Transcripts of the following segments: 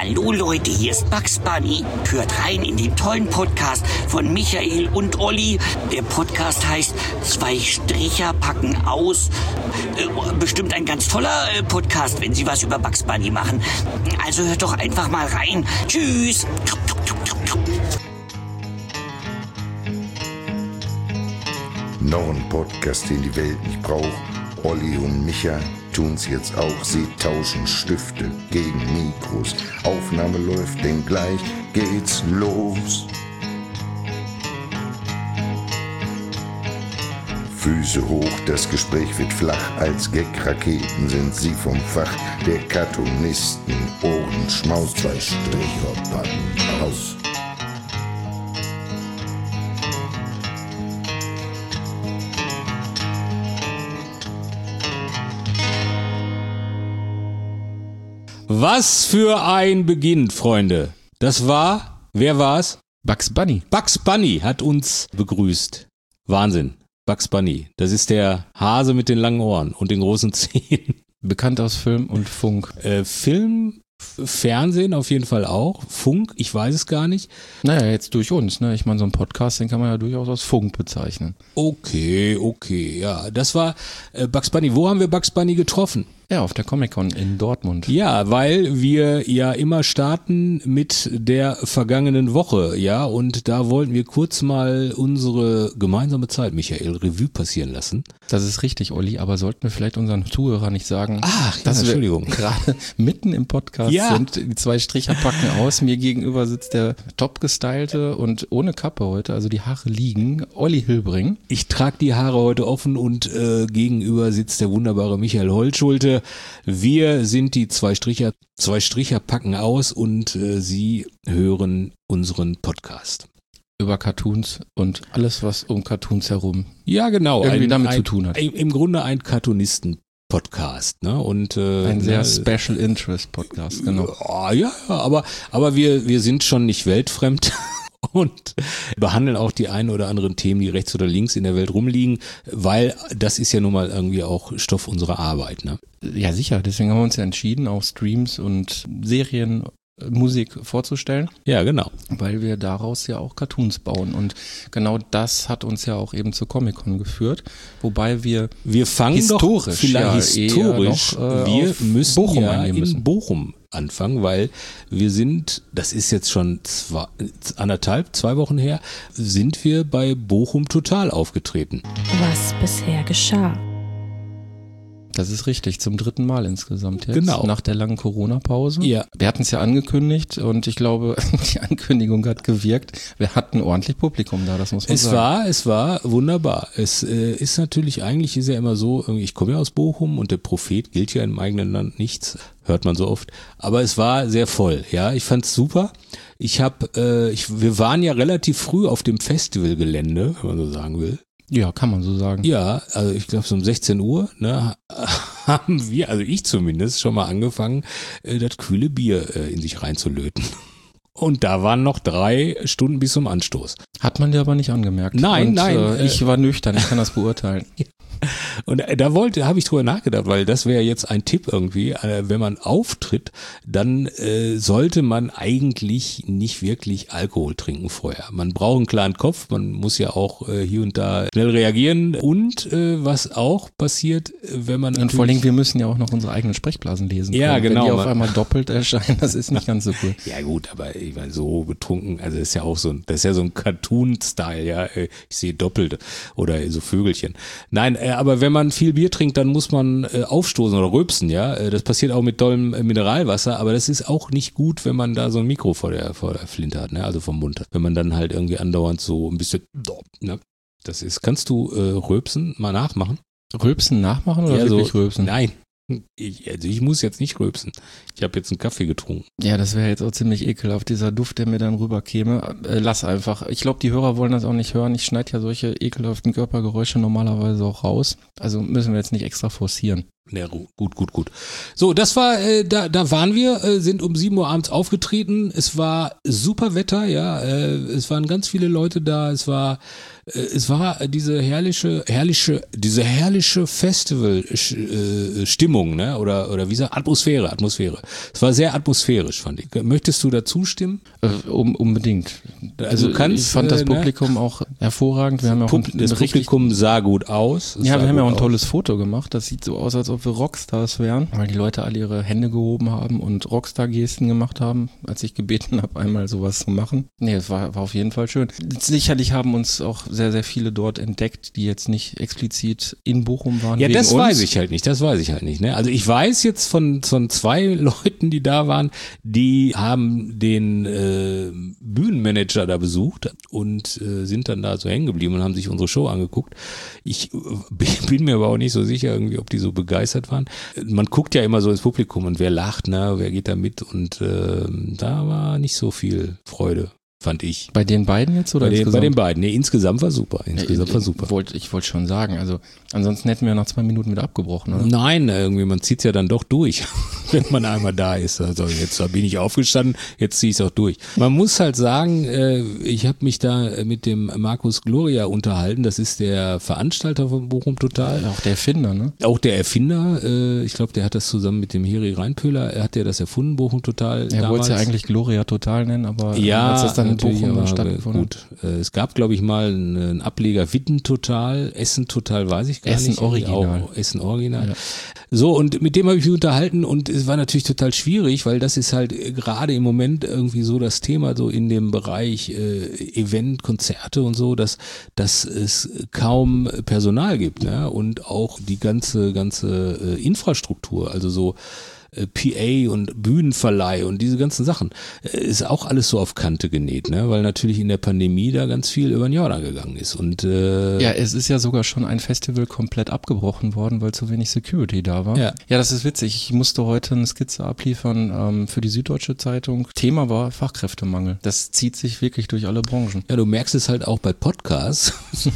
Hallo Leute, hier ist Bugs Bunny. Hört rein in den tollen Podcast von Michael und Olli. Der Podcast heißt Zwei Stricher packen aus. Bestimmt ein ganz toller Podcast, wenn sie was über Bugs Bunny machen. Also hört doch einfach mal rein. Tschüss. Noch ein Podcast, den die Welt nicht braucht. Olli und Micha tun's jetzt auch. Sie tauschen Stifte gegen Mikros. Aufnahme läuft, denn gleich geht's los. Füße hoch, das Gespräch wird flach. Als Gag-Raketen sind sie vom Fach der Cartoonisten. Ohrenschmaus, zwei Stricher packen aus. Was für ein Beginn, Freunde. Das war, wer war's? Bugs Bunny. Bugs Bunny hat uns begrüßt. Wahnsinn. Bugs Bunny. Das ist der Hase mit den langen Ohren und den großen Zähnen. Bekannt aus Film und Funk. Film, Fernsehen auf jeden Fall auch. Funk, ich weiß es gar nicht. Naja, jetzt durch uns, ne? Ich meine, so ein Podcast, den kann man ja durchaus als Funk bezeichnen. Okay, ja. Das war Bugs Bunny. Wo haben wir Bugs Bunny getroffen? Ja, auf der Comic-Con in Dortmund. Ja, weil wir ja immer starten mit der vergangenen Woche, ja, und da wollten wir kurz mal unsere gemeinsame Zeit, Michael, Revue passieren lassen. Das ist richtig, Olli, aber sollten wir vielleicht unseren Zuhörern nicht sagen, dass Entschuldigung. wir gerade mitten im Podcast sind, die zwei Stricher packen aus, mir gegenüber sitzt der top gestylte und ohne Kappe heute, also die Haare liegen, Olli Hilbring. Ich trage die Haare heute offen und gegenüber sitzt der wunderbare Michael Holtschulte. Wir sind die zwei Stricher packen aus und Sie hören unseren Podcast. Über Cartoons und alles, was um Cartoons herum genau, irgendwie damit zu tun hat. Im Grunde ein Cartoonisten-Podcast, ne? Und ein sehr Special Interest Podcast, genau. Ja, aber wir sind schon nicht weltfremd. Und behandeln auch die ein oder anderen Themen, die rechts oder links in der Welt rumliegen, weil das ist ja nun mal irgendwie auch Stoff unserer Arbeit, ne? Ja, sicher. Deswegen haben wir uns ja entschieden, auch Streams und Serien, Musik vorzustellen. Ja, genau. Weil wir daraus ja auch Cartoons bauen. Und genau das hat uns ja auch eben zur Comic-Con geführt. Wobei wir fangen historisch, historisch, wir müssen Bochum ja eingehen müssen. In Bochum anfangen, weil wir sind, das ist jetzt schon 2 Wochen her, sind wir bei Bochum Total aufgetreten. Was bisher geschah. Das ist richtig, zum 3. Mal insgesamt jetzt. Genau. Nach der langen Corona-Pause. Ja. Wir hatten es ja angekündigt und ich glaube, die Ankündigung hat gewirkt. Wir hatten ordentlich Publikum da, das muss man sagen. Es war wunderbar. Es ist natürlich, eigentlich ist ja immer so, ich komme ja aus Bochum und der Prophet gilt ja im eigenen Land nichts, hört man so oft. Aber es war sehr voll, ja. Ich fand's super. Wir waren ja relativ früh auf dem Festivalgelände, wenn man so sagen will. Ja, kann man so sagen. Ja, also ich glaube so um 16 Uhr, ne, haben wir, also ich zumindest, schon mal angefangen, das kühle Bier in sich reinzulöten. Und da waren noch 3 Stunden bis zum Anstoß. Hat man dir aber nicht angemerkt. Nein. Ich war nüchtern, ich kann das beurteilen. Und da habe ich drüber nachgedacht, weil das wäre jetzt ein Tipp irgendwie, wenn man auftritt, dann sollte man eigentlich nicht wirklich Alkohol trinken vorher. Man braucht einen klaren Kopf, man muss ja auch hier und da schnell reagieren und was auch passiert, wenn man und vor allem, wir müssen ja auch noch unsere eigenen Sprechblasen lesen können. Ja, genau. Wenn die auf einmal doppelt erscheinen, das ist nicht ganz so cool. Ja gut, aber ich meine, so betrunken, also das ist ja auch so ein Cartoon-Style, ja, ich sehe doppelt oder so Vögelchen. Nein, aber wenn man viel Bier trinkt, dann muss man aufstoßen oder rülpsen, ja. Das passiert auch mit dollem Mineralwasser, aber das ist auch nicht gut, wenn man da so ein Mikro vor der Flinte hat, ne, also vom Mund hat. Wenn man dann halt irgendwie andauernd so ein bisschen, ne, das ist, kannst du rülpsen mal nachmachen? Rülpsen nachmachen oder ja, wirklich so, rülpsen? Nein. Ich muss jetzt nicht rülpsen. Ich habe jetzt einen Kaffee getrunken. Ja, das wäre jetzt auch ziemlich ekelhaft, dieser Duft, der mir dann rüberkäme. Lass einfach. Ich glaube, die Hörer wollen das auch nicht hören. Ich schneide ja solche ekelhaften Körpergeräusche normalerweise auch raus. Also müssen wir jetzt nicht extra forcieren. Ja, gut. So, das war, da waren wir, sind um 7 Uhr abends aufgetreten. Es war super Wetter, ja. Es waren ganz viele Leute da. Es war diese herrliche Festival-Stimmung, ne? Oder wie gesagt, Atmosphäre. Es war sehr atmosphärisch, fand ich. Möchtest du dazu stimmen? Unbedingt. Also ich fand das Publikum auch hervorragend. Wir haben auch das Publikum sah gut aus. Wir haben ja auch ein tolles Foto gemacht. Das sieht so aus, als ob wir Rockstars wären, weil die Leute alle ihre Hände gehoben haben und Rockstar-Gesten gemacht haben, als ich gebeten habe, einmal sowas zu machen. Nee, es war auf jeden Fall schön. Sicherlich haben uns auch sehr, sehr viele dort entdeckt, die jetzt nicht explizit in Bochum waren. Ja, das weiß ich halt nicht. Ne? Also ich weiß jetzt von 2 Leuten, die da waren, die haben den Bühnenmanager da besucht und sind dann da so hängen geblieben und haben sich unsere Show angeguckt. Ich bin mir aber auch nicht so sicher irgendwie, ob die so begeistert waren. Man guckt ja immer so ins Publikum und wer lacht, wer geht da mit, und da war nicht so viel Freude, fand ich. Bei den beiden jetzt oder insgesamt? Bei den beiden. Nee, insgesamt war super. Ich wollte schon sagen, also ansonsten hätten wir nach 2 Minuten wieder abgebrochen, oder? Nein, irgendwie, man zieht es ja dann doch durch, wenn man einmal da ist. Also jetzt bin ich aufgestanden, jetzt ziehe ich es auch durch. Man muss halt sagen, ich habe mich da mit dem Markus Gloria unterhalten. Das ist der Veranstalter von Bochum Total. Auch der Erfinder, ne? Auch der Erfinder. Ich glaube, der hat das zusammen mit dem Heri Reinpöhler, hat der das erfunden, Bochum Total. Er wollte es ja eigentlich Gloria Total nennen, aber ja, als das dann in Bochum stattgefunden gut. Es gab, glaube ich, mal einen Ableger Witten Total, Essen Total, weiß ich gar nicht. Essen Original. Ja. So, und mit dem habe ich mich unterhalten und es war natürlich total schwierig, weil das ist halt gerade im Moment irgendwie so das Thema so in dem Bereich Event, Konzerte und so, dass es kaum Personal gibt, ne? Und auch die ganze Infrastruktur, also so PA und Bühnenverleih und diese ganzen Sachen, ist auch alles so auf Kante genäht, ne? Weil natürlich in der Pandemie da ganz viel über den Jordan gegangen ist. Und ja, es ist ja sogar schon ein Festival komplett abgebrochen worden, weil zu wenig Security da war. Ja, das ist witzig. Ich musste heute eine Skizze abliefern für die Süddeutsche Zeitung. Thema war Fachkräftemangel. Das zieht sich wirklich durch alle Branchen. Ja, du merkst es halt auch bei Podcasts.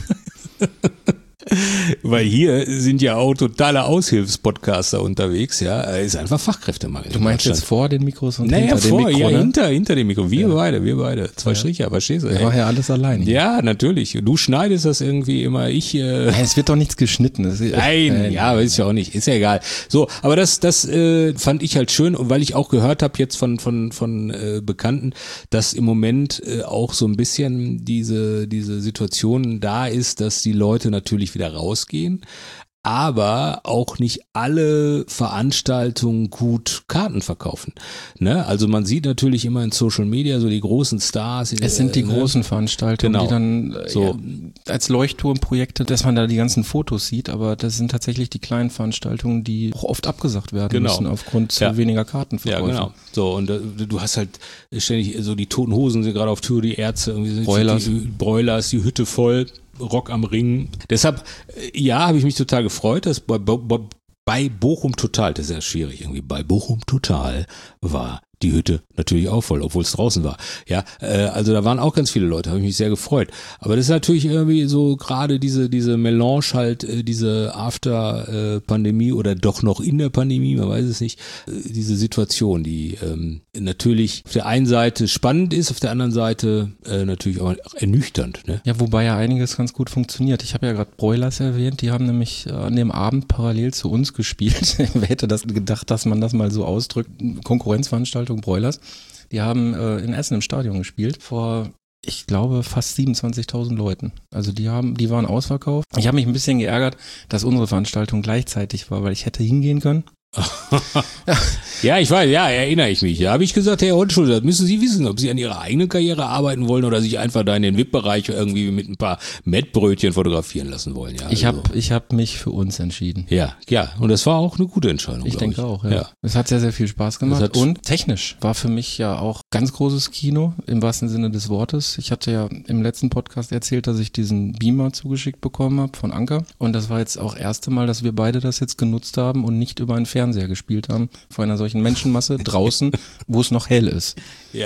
Weil hier sind ja auch totale Aushilfspodcaster unterwegs, ja, ist einfach Fachkräftemangel. Du meinst jetzt vor den Mikros und hinter dem Mikro, ja, ne? hinter dem Mikro, wir beide, 2 Stricher, verstehst du? Ich mache ja alles allein. Ja, natürlich, du schneidest das irgendwie immer, es wird doch nichts geschnitten. Nein, weiß ich auch nicht, ist ja egal. So, aber das fand ich halt schön, und weil ich auch gehört habe jetzt von Bekannten, dass im Moment auch so ein bisschen diese Situation da ist, dass die Leute natürlich wieder rausgehen, aber auch nicht alle Veranstaltungen gut Karten verkaufen. Ne? Also man sieht natürlich immer in Social Media so die großen Stars. Es sind die großen Veranstaltungen, die dann als Leuchtturmprojekte, dass man da die ganzen Fotos sieht, aber das sind tatsächlich die kleinen Veranstaltungen, die auch oft abgesagt werden müssen aufgrund zu weniger Kartenverkäufe. Ja, genau. So, und du hast halt ständig so die Toten Hosen sind gerade auf Tour, die Ärzte, irgendwie Broilers, die Hütte voll. Rock am Ring. Deshalb, habe ich mich total gefreut, dass bei Bochum Total, das ist ja schwierig irgendwie, bei Bochum Total war die Hütte natürlich auch voll, obwohl es draußen war. Ja, also da waren auch ganz viele Leute, habe ich mich sehr gefreut. Aber das ist natürlich irgendwie so gerade diese Melange halt, diese After-Pandemie oder doch noch in der Pandemie, man weiß es nicht, diese Situation, die natürlich auf der einen Seite spannend ist, auf der anderen Seite natürlich auch ernüchternd. Ne? Ja, wobei ja einiges ganz gut funktioniert. Ich habe ja gerade Broilers erwähnt, die haben nämlich an dem Abend parallel zu uns gespielt. Wer hätte das gedacht, dass man das mal so ausdrückt? Konkurrenzveranstaltung Broilers. Die haben in Essen im Stadion gespielt vor, ich glaube, fast 27.000 Leuten. Also die waren ausverkauft. Ich habe mich ein bisschen geärgert, dass unsere Veranstaltung gleichzeitig war, weil ich hätte hingehen können. Ja, ich weiß, erinnere ich mich. Da habe ich gesagt, Herr Hohenschulz, das müssen Sie wissen, ob Sie an Ihrer eigenen Karriere arbeiten wollen oder sich einfach da in den VIP-Bereich irgendwie mit ein paar Mettbrötchen fotografieren lassen wollen. Ja, ich hab mich für uns entschieden. Ja, und das war auch eine gute Entscheidung. Ich denke auch, ja. Es hat sehr, sehr viel Spaß gemacht und technisch war für mich ja auch ganz großes Kino, im wahrsten Sinne des Wortes. Ich hatte ja im letzten Podcast erzählt, dass ich diesen Beamer zugeschickt bekommen habe von Anker, und das war jetzt auch das erste Mal, dass wir beide das jetzt genutzt haben und nicht über einen Fernseher gespielt haben, vor einer solchen Menschenmasse draußen, wo es noch hell ist. Ja,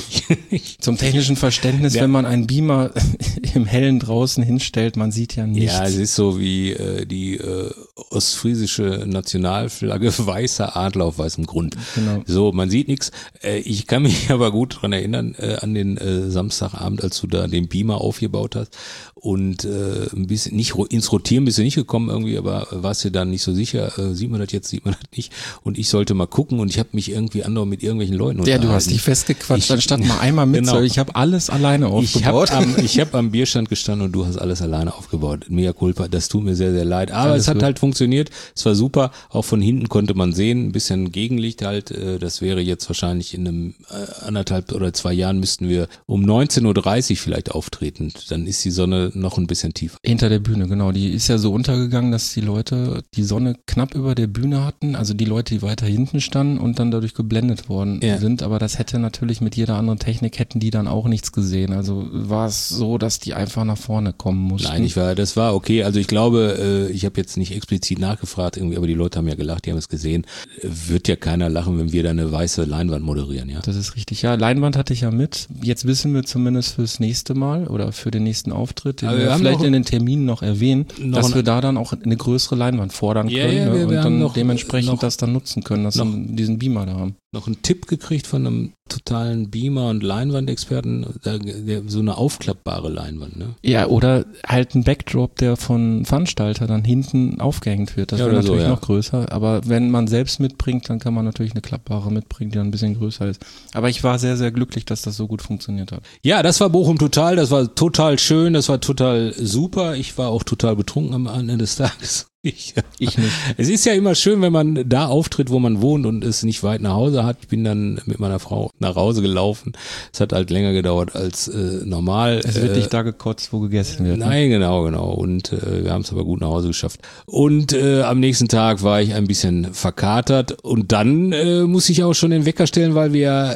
Zum technischen Verständnis, wenn man einen Beamer im Hellen draußen hinstellt, man sieht ja nichts. Ja, es ist so wie die ostfriesische Nationalflagge, weißer Adler auf weißem Grund. Genau. So, man sieht nichts. Ich kann mich aber gut dran erinnern, an den Samstagabend, als du da den Beamer aufgebaut hast und ein bisschen nicht ins Rotieren bist du nicht gekommen irgendwie, aber warst du dann nicht so sicher, sieht man das jetzt, sieht man das nicht, und ich sollte mal gucken und ich habe mich irgendwie andauernd mit irgendwelchen Leuten unterhalten. Ja, du hast dich festgequatscht, anstatt mal einmal mit. Genau. Ich habe alles alleine aufgebaut. Ich hab am Bierstand gestanden und du hast alles alleine aufgebaut. Mea culpa, das tut mir sehr, sehr leid. Aber Alles es hat gut. halt funktioniert. Es war super. Auch von hinten konnte man sehen, ein bisschen Gegenlicht halt. Das wäre jetzt wahrscheinlich in einem 1,5 oder 2 Jahren müssten wir um 19.30 Uhr vielleicht auftreten. Dann ist die Sonne noch ein bisschen tiefer. Hinter der Bühne, genau. Die ist ja so untergegangen, dass die Leute die Sonne knapp über der Bühne hatten. Also die Leute, die weiter hinten standen und dann dadurch geblendet worden sind. Aber das hätte natürlich mit jeder anderen Technik, hätten die dann auch nichts gesehen. Also war es so, dass die einfach nach vorne kommen mussten. Nein, das war okay. Also ich glaube, ich habe jetzt nicht explizit nachgefragt irgendwie, aber die Leute haben ja gelacht, die haben es gesehen. Wird ja keiner lachen, wenn wir da eine weiße Leinwand moderieren, ja? Das ist richtig. Ja, Leinwand hatte ich ja mit. Jetzt wissen wir zumindest fürs nächste Mal oder für den nächsten Auftritt, den wir vielleicht in den Terminen noch erwähnen, dass wir da dann auch eine größere Leinwand fordern können, Ja, wir und haben dann noch dementsprechend das dann nutzen können, dass wir diesen Beamer da haben. Noch einen Tipp gekriegt von einem totalen Beamer- und Leinwandexperten, so eine aufklappbare Leinwand, ne? Ja, oder halt ein Backdrop, der von Veranstalter dann hinten aufgehängt wird. Das Ja, wäre oder so, natürlich ja. noch größer. Aber wenn man selbst mitbringt, dann kann man natürlich eine klappbare mitbringen, die dann ein bisschen größer ist. Aber ich war sehr, sehr glücklich, dass das so gut funktioniert hat. Ja, das war Bochum Total, das war total schön, das war total super. Ich war auch total betrunken am Ende des Tages. Ich nicht. Es ist ja immer schön, wenn man da auftritt, wo man wohnt und es nicht weit nach Hause hat. Ich bin dann mit meiner Frau nach Hause gelaufen. Es hat halt länger gedauert als normal. Es wird nicht da gekotzt, wo gegessen wird. Nein, genau. Und wir haben es aber gut nach Hause geschafft. Und am nächsten Tag war ich ein bisschen verkatert und dann muss ich auch schon den Wecker stellen, weil wir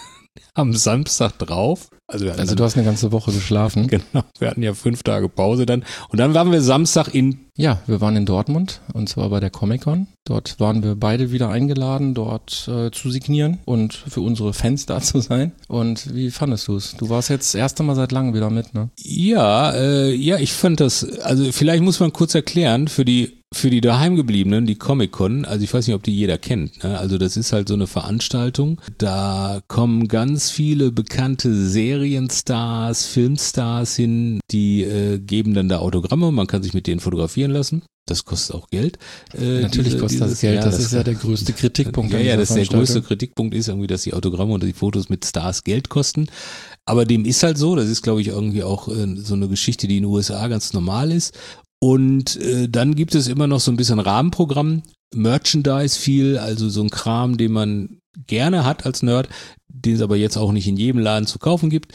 am Samstag drauf. Also du hast eine ganze Woche geschlafen. Genau, wir hatten ja 5 Tage Pause dann. Und dann waren wir Samstag Ja, wir waren in Dortmund und zwar bei der Comic-Con. Dort waren wir beide wieder eingeladen, dort zu signieren und für unsere Fans da zu sein. Und wie fandest du es? Du warst jetzt das erste Mal seit langem wieder mit, ne? Ja, ich fand das, also vielleicht muss man kurz erklären, für die Daheimgebliebenen, die Comic-Con, also ich weiß nicht, ob die jeder kennt, ne? Also das ist halt so eine Veranstaltung, da kommen ganz viele bekannte Serienstars, Filmstars hin, die geben dann da Autogramme, man kann sich mit denen fotografieren lassen. Das kostet auch Geld. Natürlich kostet das Geld, das ist ja der größte Kritikpunkt. Ja, das ist der größte Kritikpunkt ist irgendwie, dass die Autogramme und die Fotos mit Stars Geld kosten. Aber dem ist halt so, das ist glaube ich irgendwie auch so eine Geschichte, die in den USA ganz normal ist. Und dann gibt es immer noch so ein bisschen Rahmenprogramm, Merchandise viel, also so ein Kram, den man gerne hat als Nerd, den es aber jetzt auch nicht in jedem Laden zu kaufen gibt.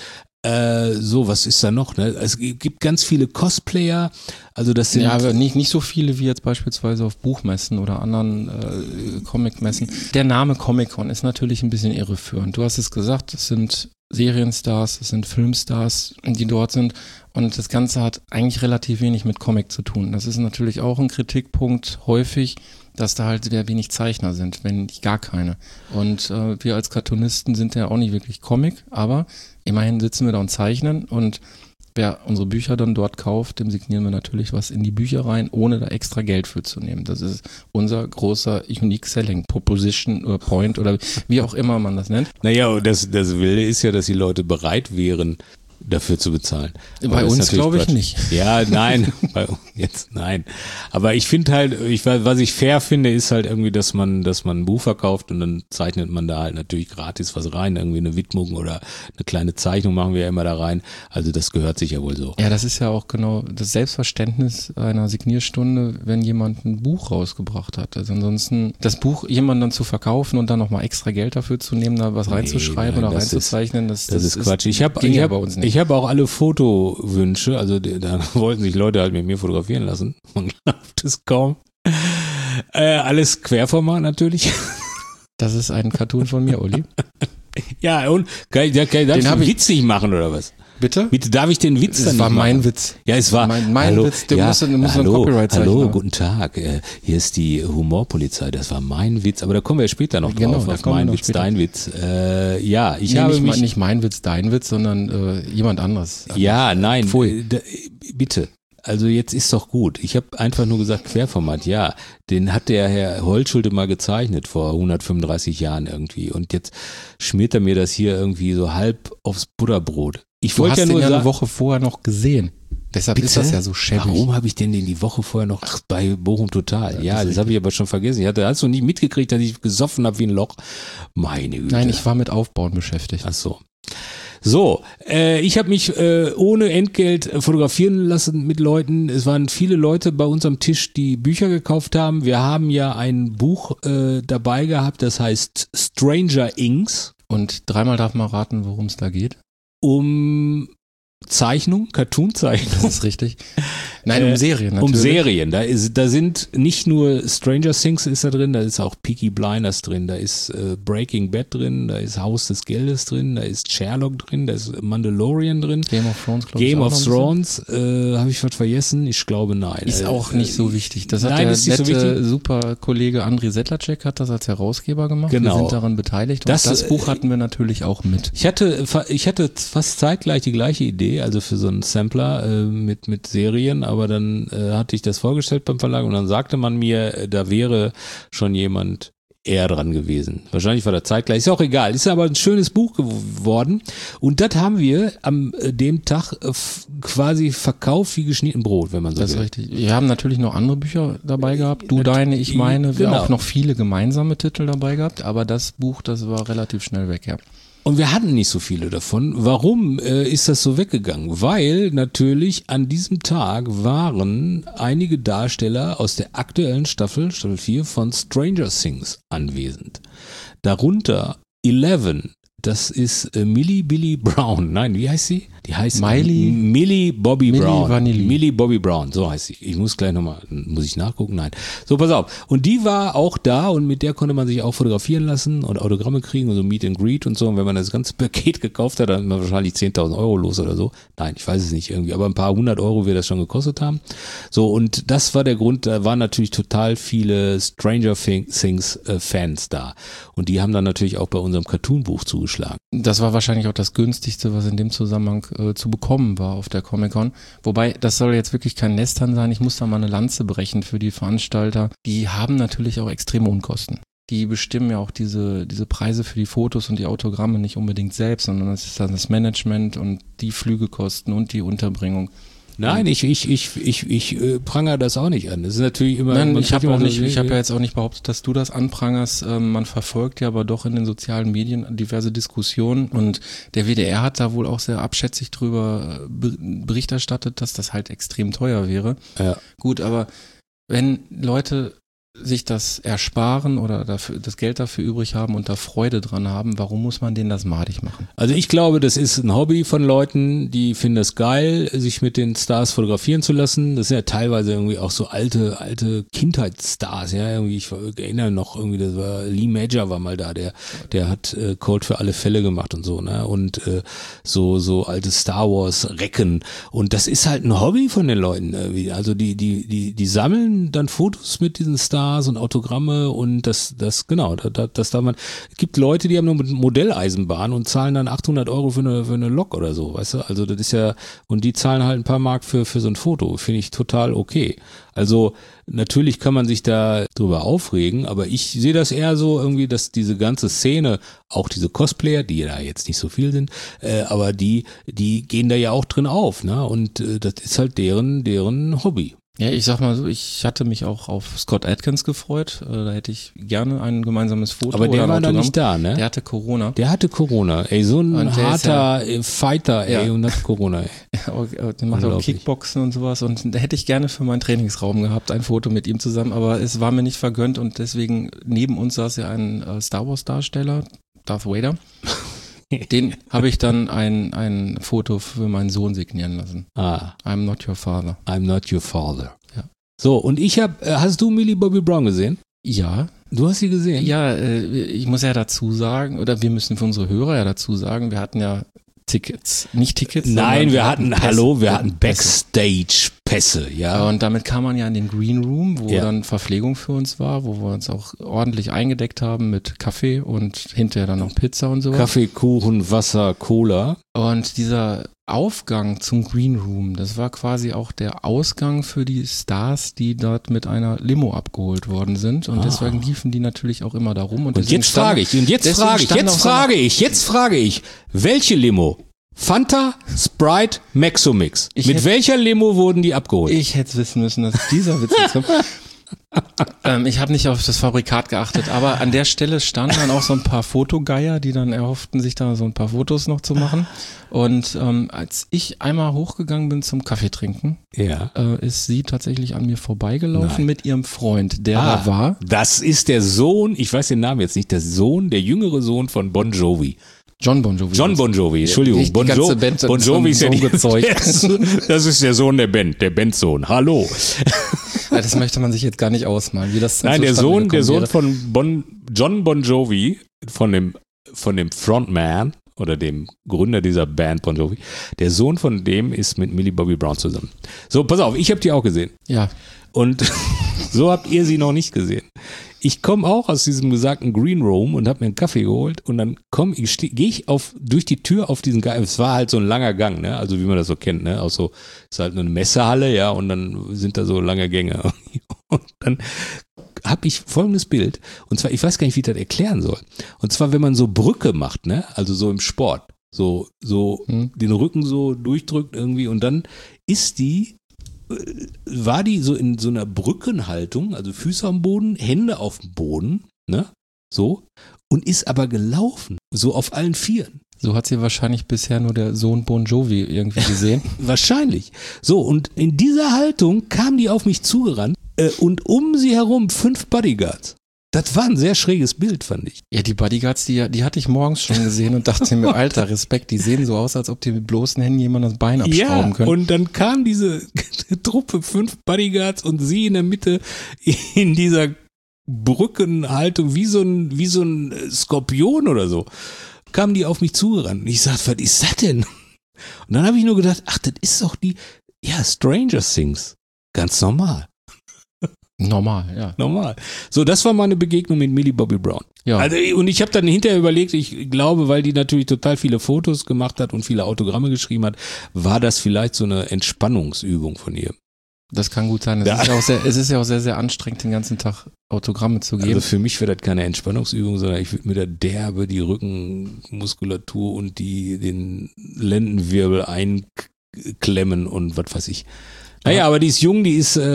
Was ist da noch? Ne? Es gibt ganz viele Cosplayer, also das sind... Ja, aber nicht so viele wie jetzt beispielsweise auf Buchmessen oder anderen Comicmessen. Der Name Comic-Con ist natürlich ein bisschen irreführend. Du hast es gesagt, es sind Serienstars, es sind Filmstars, die dort sind. Und das Ganze hat eigentlich relativ wenig mit Comic zu tun. Das ist natürlich auch ein Kritikpunkt häufig, dass da halt sehr wenig Zeichner sind, wenn nicht gar keine. Und wir als Cartoonisten sind ja auch nicht wirklich Comic, aber immerhin sitzen wir da und zeichnen. Und wer unsere Bücher dann dort kauft, dem signieren wir natürlich was in die Bücher rein, ohne da extra Geld für zu nehmen. Das ist unser großer Unique Selling Proposition oder Point oder wie auch immer man das nennt. Naja, und das Wilde ist ja, dass die Leute bereit wären, dafür zu bezahlen. Bei uns glaube ich nicht. Ja, nein, bei uns jetzt nein. Aber ich finde halt, was ich fair finde, ist halt irgendwie, dass man ein Buch verkauft und dann zeichnet man da halt natürlich gratis was rein, irgendwie eine Widmung oder eine kleine Zeichnung machen wir ja immer da rein. Also das gehört sich ja wohl so. Ja, das ist ja auch genau das Selbstverständnis einer Signierstunde, wenn jemand ein Buch rausgebracht hat. Also ansonsten das Buch jemandem dann zu verkaufen und dann nochmal extra Geld dafür zu nehmen, da was reinzuschreiben oder reinzuzeichnen, das ist Quatsch. Ich habe auch alle Fotowünsche, also da wollten sich Leute halt mit mir fotografieren lassen. Man glaubt es kaum. Alles Querformat natürlich. Das ist ein Cartoon von mir, Olli. Ja, und darfst du witzig machen oder was? Bitte? Bitte, darf ich den Witz dann Das nicht war mein machen? Witz. Ja, es war Mein hallo, Witz, der ja, muss ein hallo, Copyright-Zeichen hallo, haben. guten Tag. Hier ist die Humorpolizei. Das war mein Witz, aber da kommen wir später noch Genau, drauf. da Auf kommen wir mein noch Witz, später. dein Witz. Ja, ich Nee, habe nicht, mich. nicht mein Witz, dein Witz, sondern jemand anderes. Ja, nein, Pfui. bitte. Also jetzt ist doch gut. Ich habe einfach nur gesagt, Querformat, ja. Den hat der Herr Holtschulte mal gezeichnet vor 135 Jahren irgendwie. Und jetzt schmiert er mir das hier irgendwie so halb aufs Butterbrot. Ich Du wollte hast ja den nur ja eine sagen, Woche vorher noch gesehen. Deshalb ist das ja so schäbig. Warum habe ich denn die Woche vorher noch bei Bochum Total? Ja, das habe ich aber schon vergessen. Hast du nicht mitgekriegt, dass ich gesoffen habe wie ein Loch? Meine Güte. Nein, ich war mit Aufbauen beschäftigt. Ach so. So, ich habe mich ohne Entgelt fotografieren lassen mit Leuten. Es waren viele Leute bei uns am Tisch, die Bücher gekauft haben. Wir haben ja ein Buch dabei gehabt, das heißt Stranger Inks, Und dreimal darf man raten, worum es da geht. um Zeichnung, Cartoon-Zeichnung. Das ist richtig. Nein, um Serien natürlich. Um Serien. Da sind nicht nur Stranger Things ist da drin, da ist auch Peaky Blinders drin, da ist Breaking Bad drin, da ist Haus des Geldes drin, da ist Sherlock drin, da ist Mandalorian drin. Game of Thrones, glaube ich. Game auch of noch ein Thrones, habe ich was vergessen? Ich glaube nein. Ist auch nicht so wichtig. Das hat nein, der ist nicht so nette wichtig. super Kollege André Sedlacek hat das als Herausgeber gemacht. Genau. Wir sind daran beteiligt. Und das Buch hatten wir natürlich auch mit. Ich hatte fast zeitgleich die gleiche Idee, also für so einen Sampler mit Serien, aber dann hatte ich das vorgestellt beim Verlag und dann sagte man mir, da wäre schon jemand eher dran gewesen. Wahrscheinlich war der zeitgleich, ist auch egal. Ist aber ein schönes Buch geworden und das haben wir am dem Tag quasi verkauft wie geschnitten Brot, wenn man so Das ist will. richtig. Wir haben natürlich noch andere Bücher dabei gehabt. Du, deine, ich meine. Wir Genau. haben auch noch viele gemeinsame Titel dabei gehabt. Aber das Buch, das war relativ schnell weg, ja. Und wir hatten nicht so viele davon. Warum ist das so weggegangen? Weil natürlich an diesem Tag waren einige Darsteller aus der aktuellen Staffel 4 von Stranger Things anwesend. Darunter 11. Das ist Millie Billy Brown. Nein, wie heißt sie? Die heißt Millie Bobby Brown. Vanilli. Millie Bobby Brown, so heißt sie. Ich muss gleich nochmal, muss ich nachgucken? Nein. So, pass auf. Und die war auch da und mit der konnte man sich auch fotografieren lassen und Autogramme kriegen und so Meet and Greet und so. Und wenn man das ganze Paket gekauft hat, dann ist man wahrscheinlich 10.000 Euro los oder so. Nein, ich weiß es nicht irgendwie, aber ein paar 100 Euro wird das schon gekostet haben. So, und das war der Grund, da waren natürlich total viele Stranger Things Fans da. Und die haben dann natürlich auch bei unserem Cartoon-Buch zugeschlagen. Das war wahrscheinlich auch das günstigste, was in dem Zusammenhang zu bekommen war auf der Comic-Con. Wobei, das soll jetzt wirklich kein Lästern sein. Ich muss da mal eine Lanze brechen für die Veranstalter. Die haben natürlich auch extreme Unkosten. Die bestimmen ja auch diese Preise für die Fotos und die Autogramme nicht unbedingt selbst, sondern es ist dann das Management und die Flügekosten und die Unterbringung. Nein, ich prangere das auch nicht an. Das ist natürlich immer. Nein, man ich habe kriegt immer so- ja jetzt auch nicht behauptet, dass du das anprangerst. Man verfolgt ja aber doch in den sozialen Medien diverse Diskussionen und der WDR hat da wohl auch sehr abschätzig drüber Bericht erstattet, dass das halt extrem teuer wäre. Ja. Gut, aber wenn Leute sich das ersparen oder dafür, das Geld dafür übrig haben und da Freude dran haben, warum muss man denen das madig machen? Also ich glaube, das ist ein Hobby von Leuten, die finden es geil, sich mit den Stars fotografieren zu lassen. Das sind ja teilweise irgendwie auch so alte Kindheitsstars, ja, irgendwie, ich erinnere noch irgendwie, das war Lee Major war mal da, der hat Cold für alle Fälle gemacht und so, ne, und so alte Star Wars Recken und das ist halt ein Hobby von den Leuten, also die sammeln dann Fotos mit diesen Stars und Autogramme und das darf man, es gibt Leute, die haben nur Modelleisenbahn und zahlen dann 800 Euro für eine Lok oder so, weißt du, also das ist ja, und die zahlen halt ein paar Mark für so ein Foto, finde ich total okay. Also natürlich kann man sich da drüber aufregen, aber ich sehe das eher so irgendwie, dass diese ganze Szene, auch diese Cosplayer, die da jetzt nicht so viel sind, aber die gehen da ja auch drin auf, ne, und das ist halt deren Hobby. Ja, ich sag mal so, ich hatte mich auch auf Scott Adkins gefreut. Da hätte ich gerne ein gemeinsames Foto. Aber der oder ein war da Autogramm. nicht da, ne? Der hatte Corona. Der hatte Corona, ey, so ein Und der ist harter Fighter, ey, Ja. und hat Corona, ey. Der macht auch Unglaublich. Kickboxen und sowas und da hätte ich gerne für meinen Trainingsraum gehabt, ein Foto mit ihm zusammen, aber es war mir nicht vergönnt und deswegen neben uns saß ja ein Star Wars Darsteller, Darth Vader. Den habe ich dann ein Foto für meinen Sohn signieren lassen. I'm not your father. I'm not your father. Ja. So, und hast du Millie Bobby Brown gesehen? Ja. Du hast sie gesehen? Ja, ich muss ja dazu sagen, oder wir müssen für unsere Hörer ja dazu sagen, wir hatten ja Tickets. Nicht Tickets, Nein, sondern wir hatten Pässe. Backstage-Pässe, ja. Und damit kam man ja in den Green Room, wo Ja. dann Verpflegung für uns war, wo wir uns auch ordentlich eingedeckt haben mit Kaffee und hinterher dann noch Pizza und so. Kaffee, Kuchen, Wasser, Cola. Und dieser Aufgang zum Green Room, das war quasi auch der Ausgang für die Stars, die dort mit einer Limo abgeholt worden sind. Und deswegen liefen die natürlich auch immer da rum. Und Jetzt frage ich, welche Limo? Fanta, Sprite, Maxomix. Mit welcher Limo wurden die abgeholt? Ich hätte wissen müssen, dass dieser Witz jetzt kommt. Ich habe nicht auf das Fabrikat geachtet, aber an der Stelle standen dann auch so ein paar Fotogeier, die dann erhofften, sich da so ein paar Fotos noch zu machen. Und als ich einmal hochgegangen bin zum Kaffee trinken, Ja. ist sie tatsächlich an mir vorbeigelaufen Nein. mit ihrem Freund, der da war. Das ist der Sohn, ich weiß den Namen jetzt nicht, der jüngere Sohn von Bon Jovi. John Bon Jovi. Entschuldigung. Die ganze Band Bon Jovi ist ja so die, gezeugt. das ist der Sohn der Band, der Bandsohn. Hallo. Ja, das möchte man sich jetzt gar nicht ausmalen, wie das Nein, der Sohn wäre. von John Bon Jovi, von dem Frontman oder dem Gründer dieser Band Bon Jovi, der Sohn von dem ist mit Millie Bobby Brown zusammen. So, pass auf, ich habe die auch gesehen. Ja, Und so habt ihr sie noch nicht gesehen. Ich komme auch aus diesem gesagten Green Room und habe mir einen Kaffee geholt und dann gehe ich durch die Tür auf diesen Gang. Es war halt so ein langer Gang, ne? Also wie man das so kennt, ne? Auch so, ist halt nur eine Messehalle, ja, und dann sind da so lange Gänge. Und dann habe ich folgendes Bild. Und zwar, ich weiß gar nicht, wie ich das erklären soll. Und zwar, wenn man so Brücke macht, ne? Also so im Sport. So den Rücken so durchdrückt irgendwie und dann war die so in so einer Brückenhaltung, also Füße am Boden, Hände auf dem Boden, ne, so, und ist aber gelaufen, so auf allen Vieren. so hat sie wahrscheinlich bisher nur der Sohn Bon Jovi irgendwie gesehen. Wahrscheinlich. So, und in dieser Haltung kam die auf mich zugerannt und um sie herum 5 Bodyguards. Das war ein sehr schräges Bild, fand ich. Ja, die Bodyguards, die hatte ich morgens schon gesehen und dachte mir, alter Respekt, die sehen so aus, als ob die mit bloßen Händen jemand das Bein abschrauben können. Und dann kam diese Truppe, 5 Bodyguards und sie in der Mitte in dieser Brückenhaltung, wie so ein Skorpion oder so, kamen die auf mich zugerannt. Und ich sagte, was ist das denn? Und dann habe ich nur gedacht, ach, das ist doch Stranger Things. Ganz normal. Normal, ja. Normal. So, das war meine Begegnung mit Millie Bobby Brown. Ja. Also, und ich habe dann hinterher überlegt, ich glaube, weil die natürlich total viele Fotos gemacht hat und viele Autogramme geschrieben hat, war das vielleicht so eine Entspannungsübung von ihr. Das kann gut sein. Es ist ja auch sehr, sehr anstrengend, den ganzen Tag Autogramme zu geben. Also für mich wäre das keine Entspannungsübung, sondern ich würde mir da derbe die Rückenmuskulatur und den Lendenwirbel einklemmen und was weiß ich. Naja, aber die ist jung, die ist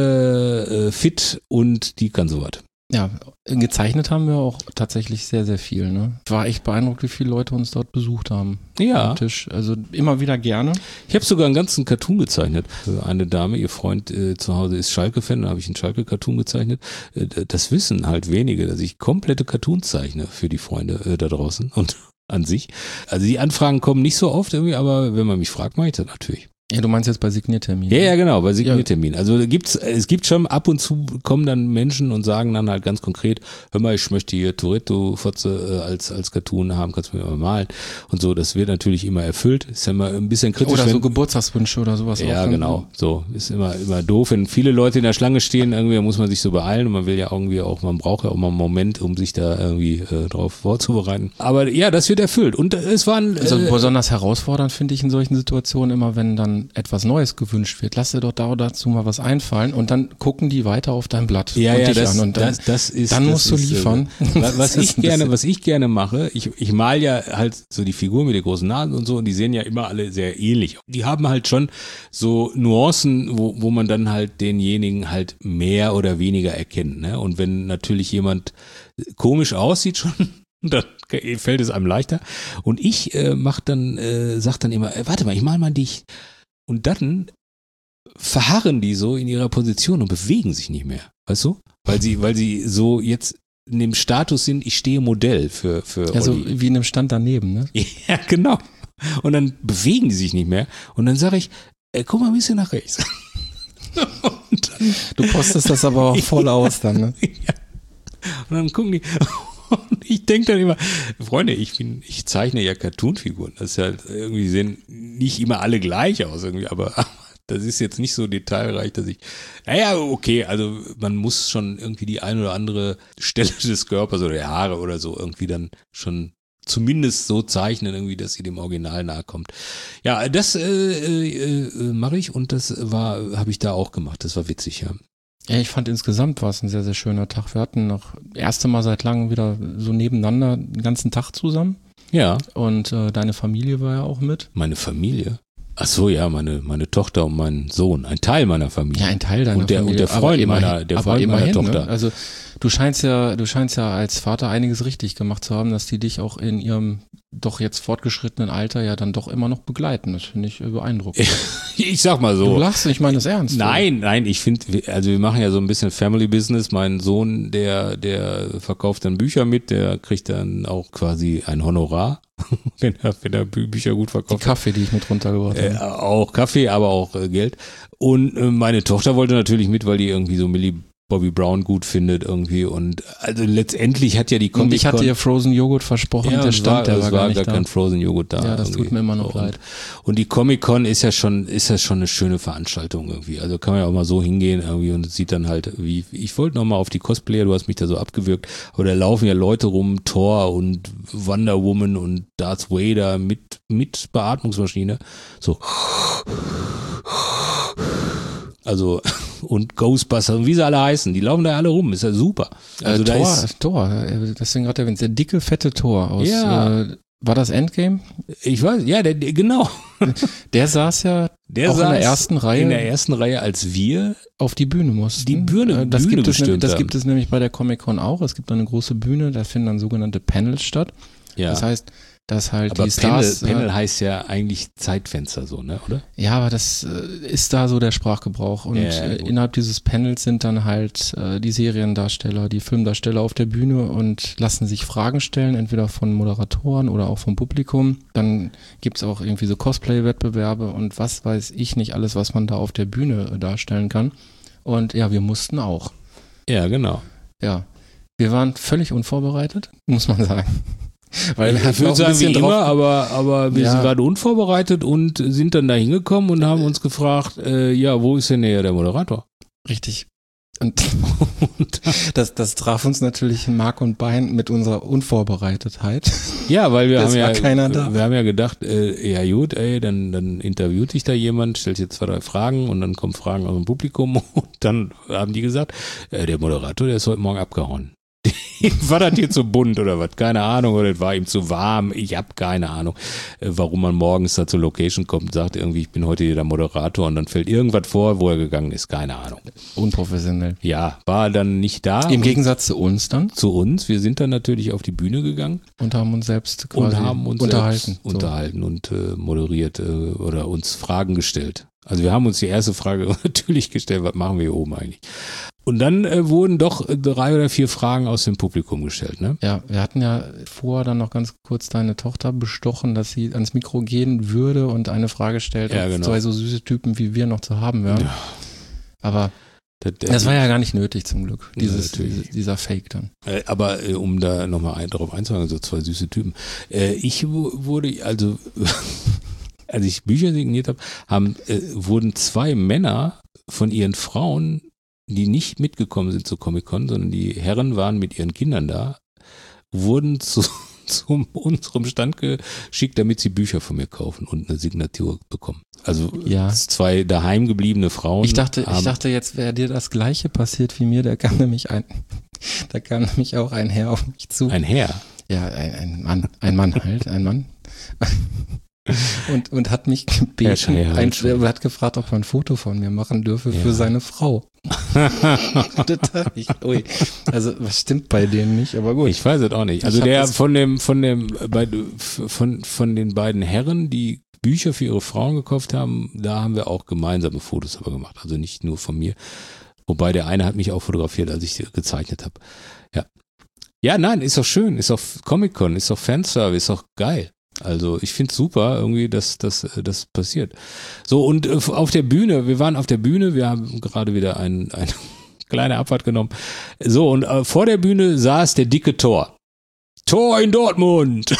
fit und die kann sowas. Ja, gezeichnet haben wir auch tatsächlich sehr, sehr viel. Ne? Ich war echt beeindruckt, wie viele Leute uns dort besucht haben. Ja. Am Tisch. Also immer wieder gerne. Ich habe sogar einen ganzen Cartoon gezeichnet. Für eine Dame, ihr Freund zu Hause ist Schalke-Fan, da habe ich einen Schalke-Cartoon gezeichnet. Das wissen halt wenige, dass ich komplette Cartoons zeichne für die Freunde da draußen und an sich. Also die Anfragen kommen nicht so oft irgendwie, aber wenn man mich fragt, mache ich das natürlich. Ja, du meinst jetzt bei Signierterminen. Ja, genau, bei Signierterminen. Also es gibt schon ab und zu kommen dann Menschen und sagen dann halt ganz konkret, hör mal, ich möchte hier Toretto-Fotze als Cartoon haben, kannst du mir mal malen und so. Das wird natürlich immer erfüllt. Ist ja immer ein bisschen kritisch. Oder so Geburtstagswünsche oder sowas. Ja, auch genau. So, ist immer doof. Wenn viele Leute in der Schlange stehen, irgendwie muss man sich so beeilen und man will ja irgendwie auch, man braucht ja auch mal einen Moment, um sich da irgendwie drauf vorzubereiten. Aber ja, das wird erfüllt. Und es waren... Also besonders herausfordernd finde ich in solchen Situationen immer, wenn dann etwas Neues gewünscht wird. Lass dir doch dazu mal was einfallen und dann gucken die weiter auf dein Blatt ja, und ja, dich das, an und dann musst du liefern. Was ich gerne mache, ich mal ja halt so die Figur mit den großen Nasen und so und die sehen ja immer alle sehr ähnlich. Die haben halt schon so Nuancen, wo man dann halt denjenigen halt mehr oder weniger erkennt, ne? Und wenn natürlich jemand komisch aussieht schon, dann fällt es einem leichter. Und ich sag dann immer, warte mal, ich mal mal dich. Und dann verharren die so in ihrer Position und bewegen sich nicht mehr, weißt du? Weil sie so jetzt in dem Status sind, ich stehe Modell für Also Olli. wie in einem Stand daneben, ne? Ja, genau. Und dann bewegen die sich nicht mehr. Und dann sage ich, guck mal ein bisschen nach rechts. Und dann, Du postest das aber auch voll aus dann, ne? ja. Und dann gucken die Und ich denke dann immer, Freunde, ich zeichne ja Cartoonfiguren. Das ist ja irgendwie sehen nicht immer alle gleich aus irgendwie, aber das ist jetzt nicht so detailreich, dass naja, okay, also man muss schon irgendwie die ein oder andere Stelle des Körpers oder der Haare oder so irgendwie dann schon zumindest so zeichnen irgendwie, dass sie dem Original nahe kommt. Ja, das mache ich und das habe ich da auch gemacht. Das war witzig, ja. Ja, ich fand insgesamt war es ein sehr, sehr schöner Tag. Wir hatten noch erste Mal seit langem wieder so nebeneinander den ganzen Tag zusammen. Ja. Und deine Familie war ja auch mit. Meine Familie? Ach so, ja, meine Tochter und mein Sohn, ein Teil meiner Familie. Ja, ein Teil deiner Familie. Familie. Und der Freund meiner Tochter. Ne? Also du scheinst ja als Vater einiges richtig gemacht zu haben, dass die dich auch in ihrem doch jetzt fortgeschrittenen Alter ja dann doch immer noch begleiten. Das finde ich beeindruckend. Ich sag mal so. Du lachst, ich meine das ernst. Nein, ich finde, also wir machen ja so ein bisschen Family Business. Mein Sohn, der verkauft dann Bücher mit, der kriegt dann auch quasi ein Honorar, wenn er Bücher gut verkauft. Die Kaffee, die ich mit runtergebracht habe. Auch Kaffee, aber auch Geld. Und meine Tochter wollte natürlich mit, weil die irgendwie so Millie Bobby Brown gut findet irgendwie und also letztendlich hat ja die Comic-Con... Und ich hatte ihr Frozen Joghurt versprochen, ja, der war gar nicht da. kein Frozen Joghurt da. Ja, das tut mir immer noch leid. Und die Comic-Con ist ja schon eine schöne Veranstaltung irgendwie. Also kann man ja auch mal so hingehen irgendwie und sieht dann halt, wie ich wollte nochmal auf die Cosplayer, du hast mich da so abgewürgt, aber da laufen ja Leute rum, Thor und Wonder Woman und Darth Vader mit Beatmungsmaschine. So. Also, und Ghostbusters und wie sie alle heißen, die laufen da alle rum, ist ja super. Also Thor, deswegen gerade erwähnt, der dicke, fette Thor aus, war das Endgame? Ich weiß, ja, genau. Der saß ja auch in der ersten Reihe. In der ersten Reihe, als wir auf die Bühne mussten. Die Bühne das gibt es nämlich bei der Comic-Con auch. Es gibt eine große Bühne, da finden dann sogenannte Panels statt. Ja. Das heißt, dass halt aber die Stars... Panel heißt ja eigentlich Zeitfenster so, ne, oder? Ja, aber das ist da so der Sprachgebrauch. Und innerhalb dieses Panels sind dann halt die Seriendarsteller, die Filmdarsteller auf der Bühne und lassen sich Fragen stellen, entweder von Moderatoren oder auch vom Publikum. Dann gibt's auch irgendwie so Cosplay-Wettbewerbe und was weiß ich nicht alles, was man da auf der Bühne darstellen kann. Und ja, wir mussten auch. Ja, genau. Ja, wir waren völlig unvorbereitet, muss man sagen. Weil ich würde sagen, wie immer, aber wir waren unvorbereitet und sind dann da hingekommen und haben uns gefragt, wo ist denn der Moderator? Richtig. Und das traf uns natürlich in Mark und Bein mit unserer Unvorbereitetheit. Ja, weil wir keiner da. Wir haben ja gedacht, ja gut, dann interviewt dich da jemand, stellt dir 2, 3 Fragen und dann kommen Fragen aus dem Publikum und dann haben die gesagt, der Moderator, der ist heute Morgen abgehauen. War das hier zu bunt oder was? Keine Ahnung, oder es war ihm zu warm. Ich habe keine Ahnung, warum man morgens da zur Location kommt und sagt irgendwie, ich bin heute hier der Moderator und dann fällt irgendwas vor, wo er gegangen ist. Keine Ahnung. Unprofessionell. Ja, war dann nicht da. Im Gegensatz zu uns dann? Zu uns. Wir sind dann natürlich auf die Bühne gegangen. Und haben uns selbst quasi unterhalten und moderiert oder uns Fragen gestellt. Also wir haben uns die erste Frage natürlich gestellt, was machen wir hier oben eigentlich? Und dann wurden doch 3 oder 4 Fragen aus dem Publikum gestellt, ne? Ja, wir hatten ja vorher dann noch ganz kurz deine Tochter bestochen, dass sie ans Mikro gehen würde und eine Frage stellt, ja, ob genau. 2 so süße Typen wie wir noch zu haben wären. Ja. Aber das war ja gar nicht nötig zum Glück, dieser Fake dann. Aber um da nochmal drauf einzuhaken, so 2 süße Typen. Ich wurde, also als ich Bücher signiert habe, wurden 2 Männer von ihren Frauen, die nicht mitgekommen sind zur Comic-Con, sondern die Herren waren mit ihren Kindern da, wurden zu unserem Stand geschickt, damit sie Bücher von mir kaufen und eine Signatur bekommen. Also 2 daheim gebliebene Frauen. Ich dachte jetzt wäre dir das Gleiche passiert wie mir, da kam nämlich auch ein Herr auf mich zu. Ein Herr? Ja, ein Mann halt, ein Mann. Und hat mich gebeten, hat gefragt, ob er ein Foto von mir machen dürfe für seine Frau. Also was stimmt bei denen nicht, aber gut. Ich weiß es auch nicht. Also der von den beiden Herren, die Bücher für ihre Frauen gekauft haben, da haben wir auch gemeinsame Fotos aber gemacht. Also nicht nur von mir. Wobei der eine hat mich auch fotografiert, als ich gezeichnet habe. Ja. Ja, nein, ist doch schön, ist doch Comic-Con, ist doch Fanservice, ist doch geil. Also ich finde es super irgendwie, dass das passiert. So, und auf der Bühne, wir waren auf der Bühne, wir haben gerade wieder eine kleine Abfahrt genommen. So, und vor der Bühne saß der dicke Thor. Tor in Dortmund.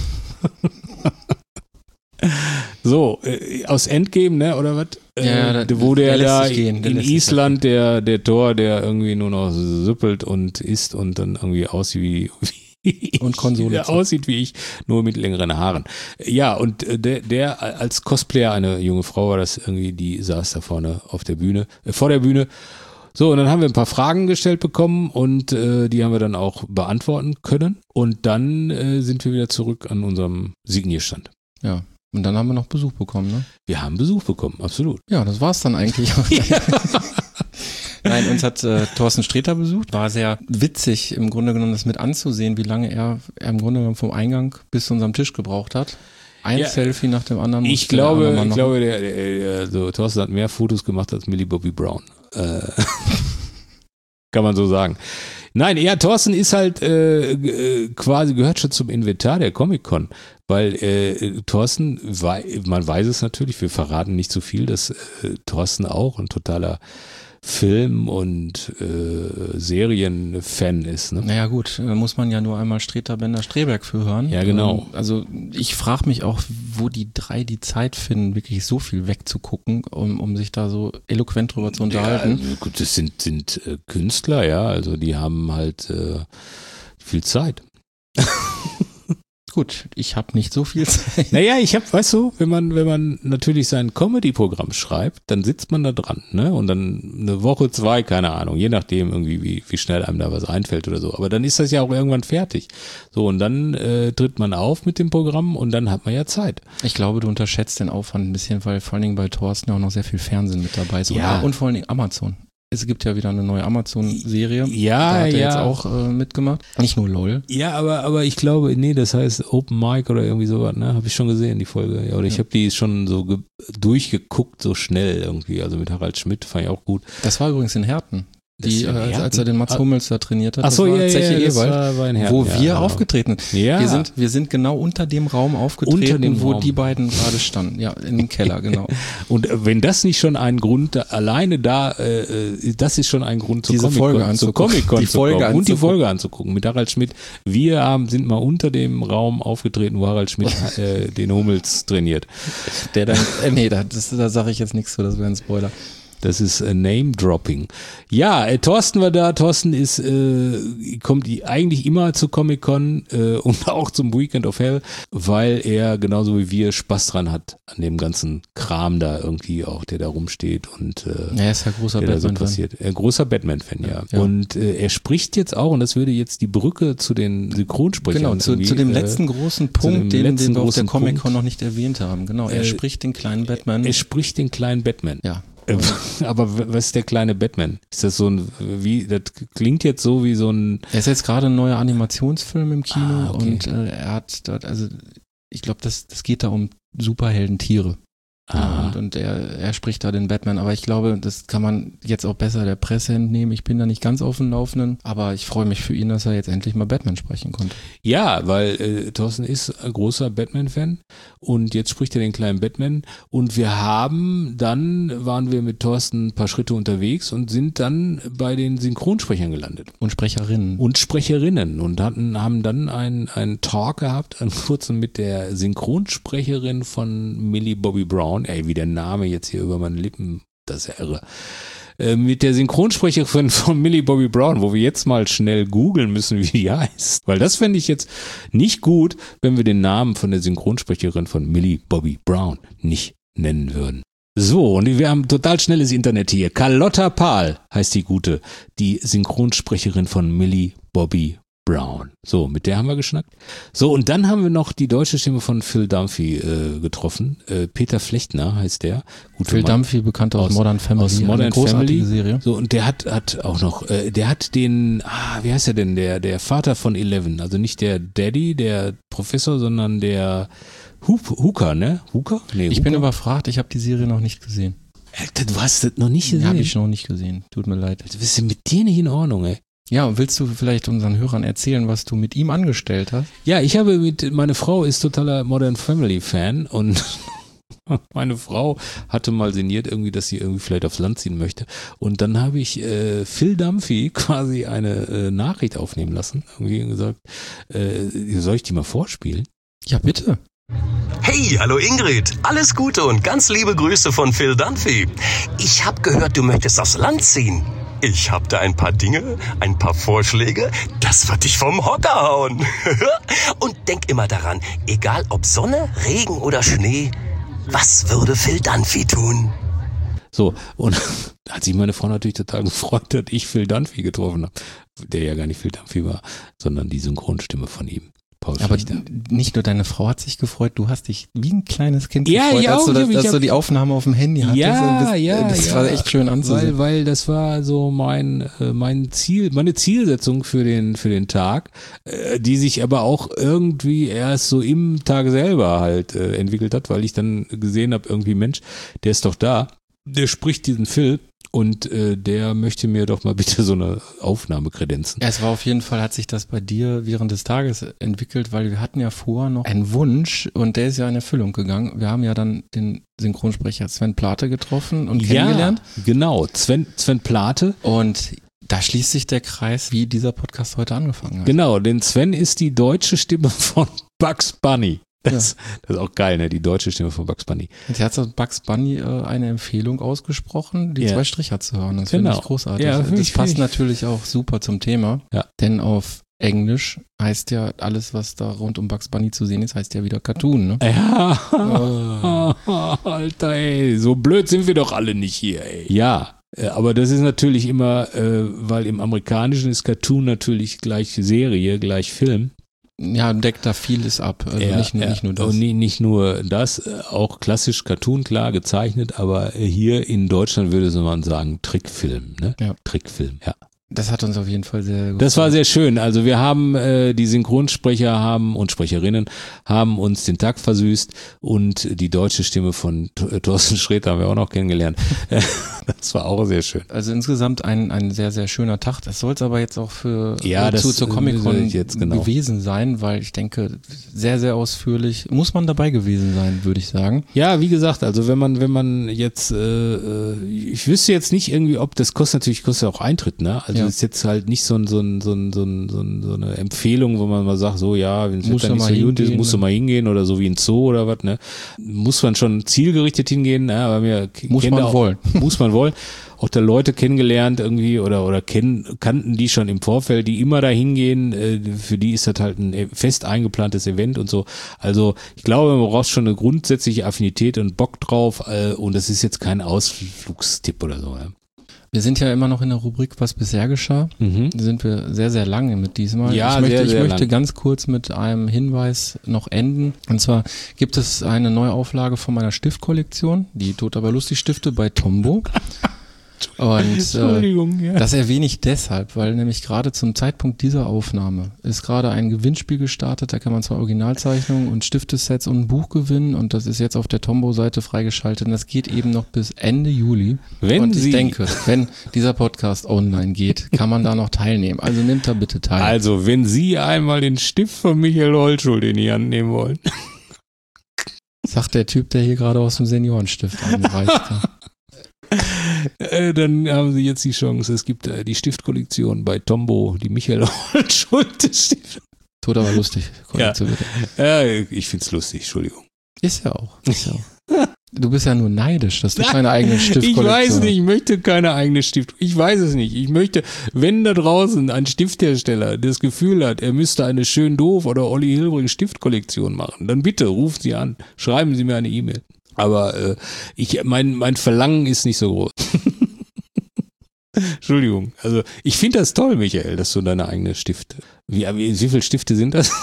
So, aus Endgame, ne, oder was? Wo der da in Island, der Tor, der irgendwie nur noch süppelt und isst und dann irgendwie aussieht und Konsole aussieht wie ich, nur mit längeren Haaren. Ja, und der als Cosplayer, eine junge Frau war das irgendwie, die saß da vorne auf der Bühne, vor der Bühne. So, und dann haben wir ein paar Fragen gestellt bekommen und die haben wir dann auch beantworten können. Und dann sind wir wieder zurück an unserem Signierstand. Ja. Und dann haben wir noch Besuch bekommen, ne? Wir haben Besuch bekommen, absolut. Ja, das war's dann eigentlich. Nein, uns hat Thorsten Sträter besucht. War sehr witzig, im Grunde genommen das mit anzusehen, wie lange er im Grunde genommen vom Eingang bis zu unserem Tisch gebraucht hat. Ein Selfie nach dem anderen. Ich glaube, Thorsten hat mehr Fotos gemacht als Millie Bobby Brown. Kann man so sagen. Nein, ja, Thorsten ist halt quasi, gehört schon zum Inventar der Comic-Con, weil Thorsten, man weiß es natürlich, wir verraten nicht so viel, dass Thorsten auch ein totaler Film- und Serienfan ist. Ne? Naja gut, muss man ja nur einmal Sträter, Bender, Streberg für hören. Ja, genau. Also ich frage mich auch, wo die drei die Zeit finden, wirklich so viel wegzugucken, um sich da so eloquent drüber zu unterhalten. Ja, gut, das sind Künstler, ja, also die haben halt viel Zeit. Gut, ich habe nicht so viel Zeit. Naja, weißt du, wenn man natürlich sein Comedy-Programm schreibt, dann sitzt man da dran, ne? Und dann eine Woche, 2, keine Ahnung, je nachdem irgendwie, wie schnell einem da was einfällt oder so. Aber dann ist das ja auch irgendwann fertig. So, und dann tritt man auf mit dem Programm und dann hat man ja Zeit. Ich glaube, du unterschätzt den Aufwand ein bisschen, weil vor allen Dingen bei Thorsten ja auch noch sehr viel Fernsehen mit dabei ist. Ja. Und vor allen Dingen Amazon. Es gibt ja wieder eine neue Amazon-Serie. Ja, da hat er jetzt auch mitgemacht. Nicht nur LOL. Ja, aber ich glaube, nee, das heißt Open Mic oder irgendwie sowas, ne? Habe ich schon gesehen, die Folge. Ja, oder ich habe die schon so durchgeguckt, so schnell irgendwie. Also mit Harald Schmidt fand ich auch gut. Das war übrigens in Herten. Als er den Mats Hummels da trainiert hat. Ach so, das war Zeche Ewald, war in Herten, wo wir aufgetreten. Ja. Wir sind genau unter dem Raum aufgetreten, wo die beiden gerade standen. Ja, in dem Keller, genau. Und wenn das nicht schon ein Grund, alleine da, das ist schon ein Grund zur Comic-Con zu kommen und die Folge anzugucken mit Harald Schmidt. Wir sind mal unter dem Raum aufgetreten, wo Harald Schmidt den Hummels trainiert. Der dann, da sage ich jetzt nichts zu, das wäre ein Spoiler. Das ist Name-Dropping. Ja, Thorsten war da. Thorsten kommt eigentlich immer zur Comic-Con und auch zum Weekend of Hell, weil er genauso wie wir Spaß dran hat an dem ganzen Kram da irgendwie auch, der da rumsteht und er ist ja großer Batman-Fan. Großer Batman-Fan, ja. Und er spricht jetzt auch, und das würde jetzt die Brücke zu den Synchronsprechern. Genau, zu dem letzten großen Punkt, den wir auf der Comic-Con noch nicht erwähnt haben. Genau, er spricht den kleinen Batman. Er spricht den kleinen Batman. Ja. Aber was ist der kleine Batman? Ist das so das klingt jetzt so wie so ein... Er ist jetzt gerade ein neuer Animationsfilm im Kino und er hat dort, also ich glaube, das geht da um Superhelden-Tiere. Und er spricht da den Batman, aber ich glaube, das kann man jetzt auch besser der Presse entnehmen. Ich bin da nicht ganz auf dem Laufenden, aber ich freue mich für ihn, dass er jetzt endlich mal Batman sprechen konnte. Ja, weil Thorsten ist ein großer Batman-Fan und jetzt spricht er den kleinen Batman und dann waren wir mit Thorsten ein paar Schritte unterwegs und sind dann bei den Synchronsprechern gelandet. Und Sprecherinnen. Und haben dann einen Talk gehabt, einen kurzen mit der Synchronsprecherin von Millie Bobby Brown. Ey, wie der Name jetzt hier über meine Lippen, das ist ja irre. Mit der Synchronsprecherin von Millie Bobby Brown, wo wir jetzt mal schnell googeln müssen, wie die heißt. Weil das fände ich jetzt nicht gut, wenn wir den Namen von der Synchronsprecherin von Millie Bobby Brown nicht nennen würden. So, und wir haben total schnelles Internet hier. Carlotta Pahl heißt die Gute, die Synchronsprecherin von Millie Bobby Brown. So, mit der haben wir geschnackt. So, und dann haben wir noch die deutsche Stimme von Phil Dunphy getroffen. Peter Flechtner heißt der. Phil Dunphy, bekannt aus Modern Family. Aus Modern Family. Serie. So, und der hat auch noch, der hat den, wie heißt er denn, der Vater von Eleven. Also nicht der Daddy, der Professor, sondern der Hooker, ne? Hooker? Nee, ich bin überfragt, ich habe die Serie noch nicht gesehen. Alter, du hast das noch nicht gesehen? Habe ich noch nicht gesehen, tut mir leid. Was ist denn mit dir nicht in Ordnung, ey? Ja, und willst du vielleicht unseren Hörern erzählen, was du mit ihm angestellt hast? Ja, meine Frau ist totaler Modern Family Fan und Meine Frau hatte mal sinniert irgendwie, dass sie irgendwie vielleicht aufs Land ziehen möchte. Und dann habe ich Phil Dunphy quasi eine Nachricht aufnehmen lassen. Irgendwie gesagt, soll ich die mal vorspielen? Ja, bitte. Hey, hallo Ingrid. Alles Gute und ganz liebe Grüße von Phil Dunphy. Ich habe gehört, du möchtest aufs Land ziehen. Ich habe da ein paar Dinge, ein paar Vorschläge. Das wird dich vom Hocker hauen. Und denk immer daran, egal ob Sonne, Regen oder Schnee, was würde Phil Dunphy tun? So, und da hat sich meine Frau natürlich total gefreut, dass ich Phil Dunphy getroffen habe. Der ja gar nicht Phil Dunphy war, sondern die Synchronstimme von ihm. Paul Aber Schlichter. nicht nur deine Frau hat sich gefreut, du hast dich wie ein kleines Kind Ja, gefreut, ich als, auch. dass du die Aufnahme auf dem Handy hattest. Das war echt schön anzusehen. Weil das war so mein Ziel, meine Zielsetzung für den Tag, die sich aber auch irgendwie erst so im Tag selber halt entwickelt hat, weil ich dann gesehen habe, irgendwie Mensch, der ist doch da, der spricht diesen Phil. Und der möchte mir doch mal bitte so eine Aufnahme kredenzen. Ja, es war auf jeden Fall, hat sich das bei dir während des Tages entwickelt, weil wir hatten ja vorher noch einen Wunsch und der ist ja in Erfüllung gegangen. Wir haben ja dann den Synchronsprecher Sven Plate getroffen und kennengelernt. Ja, genau, Sven Plate. Und da schließt sich der Kreis, wie dieser Podcast heute angefangen hat. Genau, denn Sven ist die deutsche Stimme von Bugs Bunny. Das ist auch geil, ne? Die deutsche Stimme von Bugs Bunny. Jetzt hat Bugs Bunny eine Empfehlung ausgesprochen, die 2 Stricher zu hören. Das finde ich großartig. Ja, das passt natürlich auch super zum Thema, denn auf Englisch heißt ja alles, was da rund um Bugs Bunny zu sehen ist, heißt ja wieder Cartoon, ne? Ja, Alter, ey, so blöd sind wir doch alle nicht hier, ey. Ja, aber das ist natürlich immer, weil im Amerikanischen ist Cartoon natürlich gleich Serie, gleich Film. Ja, deckt da vieles ab. Also nicht nur das. Und nicht nur das, auch klassisch Cartoon, klar, gezeichnet, aber hier in Deutschland würde man sagen Trickfilm, ne? Ja. Trickfilm, ja. Das hat uns auf jeden Fall sehr gut. Das war sehr schön. Also wir haben, die Synchronsprecher und Sprecherinnen haben uns den Tag versüßt und die deutsche Stimme von Thorsten Sträter haben wir auch noch kennengelernt. Das war auch sehr schön. Also insgesamt ein sehr, sehr schöner Tag. Das soll es aber jetzt auch für zur Comic-Con gewesen sein, weil ich denke, sehr, sehr ausführlich muss man dabei gewesen sein, würde ich sagen. Ja, wie gesagt, also wenn man jetzt, ich wüsste jetzt nicht irgendwie, ob das kostet auch Eintritt, ne? Also das ist jetzt halt nicht so eine Empfehlung, wo man mal sagt, so ja, wenn es dann nicht so gut ist, musst du mal hingehen oder so wie ein Zoo oder was, ne? Muss man schon zielgerichtet hingehen, ne? Aber muss man wollen. Auch da Leute kennengelernt irgendwie oder kannten die schon im Vorfeld, die immer da hingehen, für die ist das halt ein fest eingeplantes Event und so. Also ich glaube, man braucht schon eine grundsätzliche Affinität und Bock drauf und das ist jetzt kein Ausflugstipp oder so. Ja. Wir sind ja immer noch in der Rubrik, was bisher geschah. Da sind wir sehr, sehr lange mit diesmal. Ja, ich möchte ganz kurz mit einem Hinweis noch enden. Und zwar gibt es eine Neuauflage von meiner Stiftkollektion, die Tot aber lustig Stifte bei Tombow. Und das erwähne ich deshalb, weil nämlich gerade zum Zeitpunkt dieser Aufnahme ist gerade ein Gewinnspiel gestartet, da kann man zwar Originalzeichnungen und Stiftesets und ein Buch gewinnen und das ist jetzt auf der Tombow-Seite freigeschaltet und das geht eben noch bis Ende Juli. Und ich denke, wenn dieser Podcast online geht, kann man da noch teilnehmen. Also nehmt da bitte teil. Also wenn Sie einmal den Stift von Michael Holtschuld in die Hand nehmen wollen. Sagt der Typ, der hier gerade aus dem Seniorenstift anreißt. Dann haben Sie jetzt die Chance. Es gibt die Stiftkollektion bei Tombow, die Michael Holtschuld Stift. Tot aber lustig. Ich find's lustig, Entschuldigung. Ist ja auch. Du bist ja nur neidisch, dass du keine eigene Stiftkollektion hast. Ich weiß nicht, ich möchte keine eigene Stift. Ich weiß es nicht. Ich möchte, wenn da draußen ein Stifthersteller das Gefühl hat, er müsste eine schön doof oder Olli Hilbring Stiftkollektion machen, dann bitte ruft Sie an. Schreiben Sie mir eine E-Mail. Aber mein Verlangen ist nicht so groß. Entschuldigung. Also ich finde das toll, Michael, dass du deine eigene Stifte. Wie viele Stifte sind das?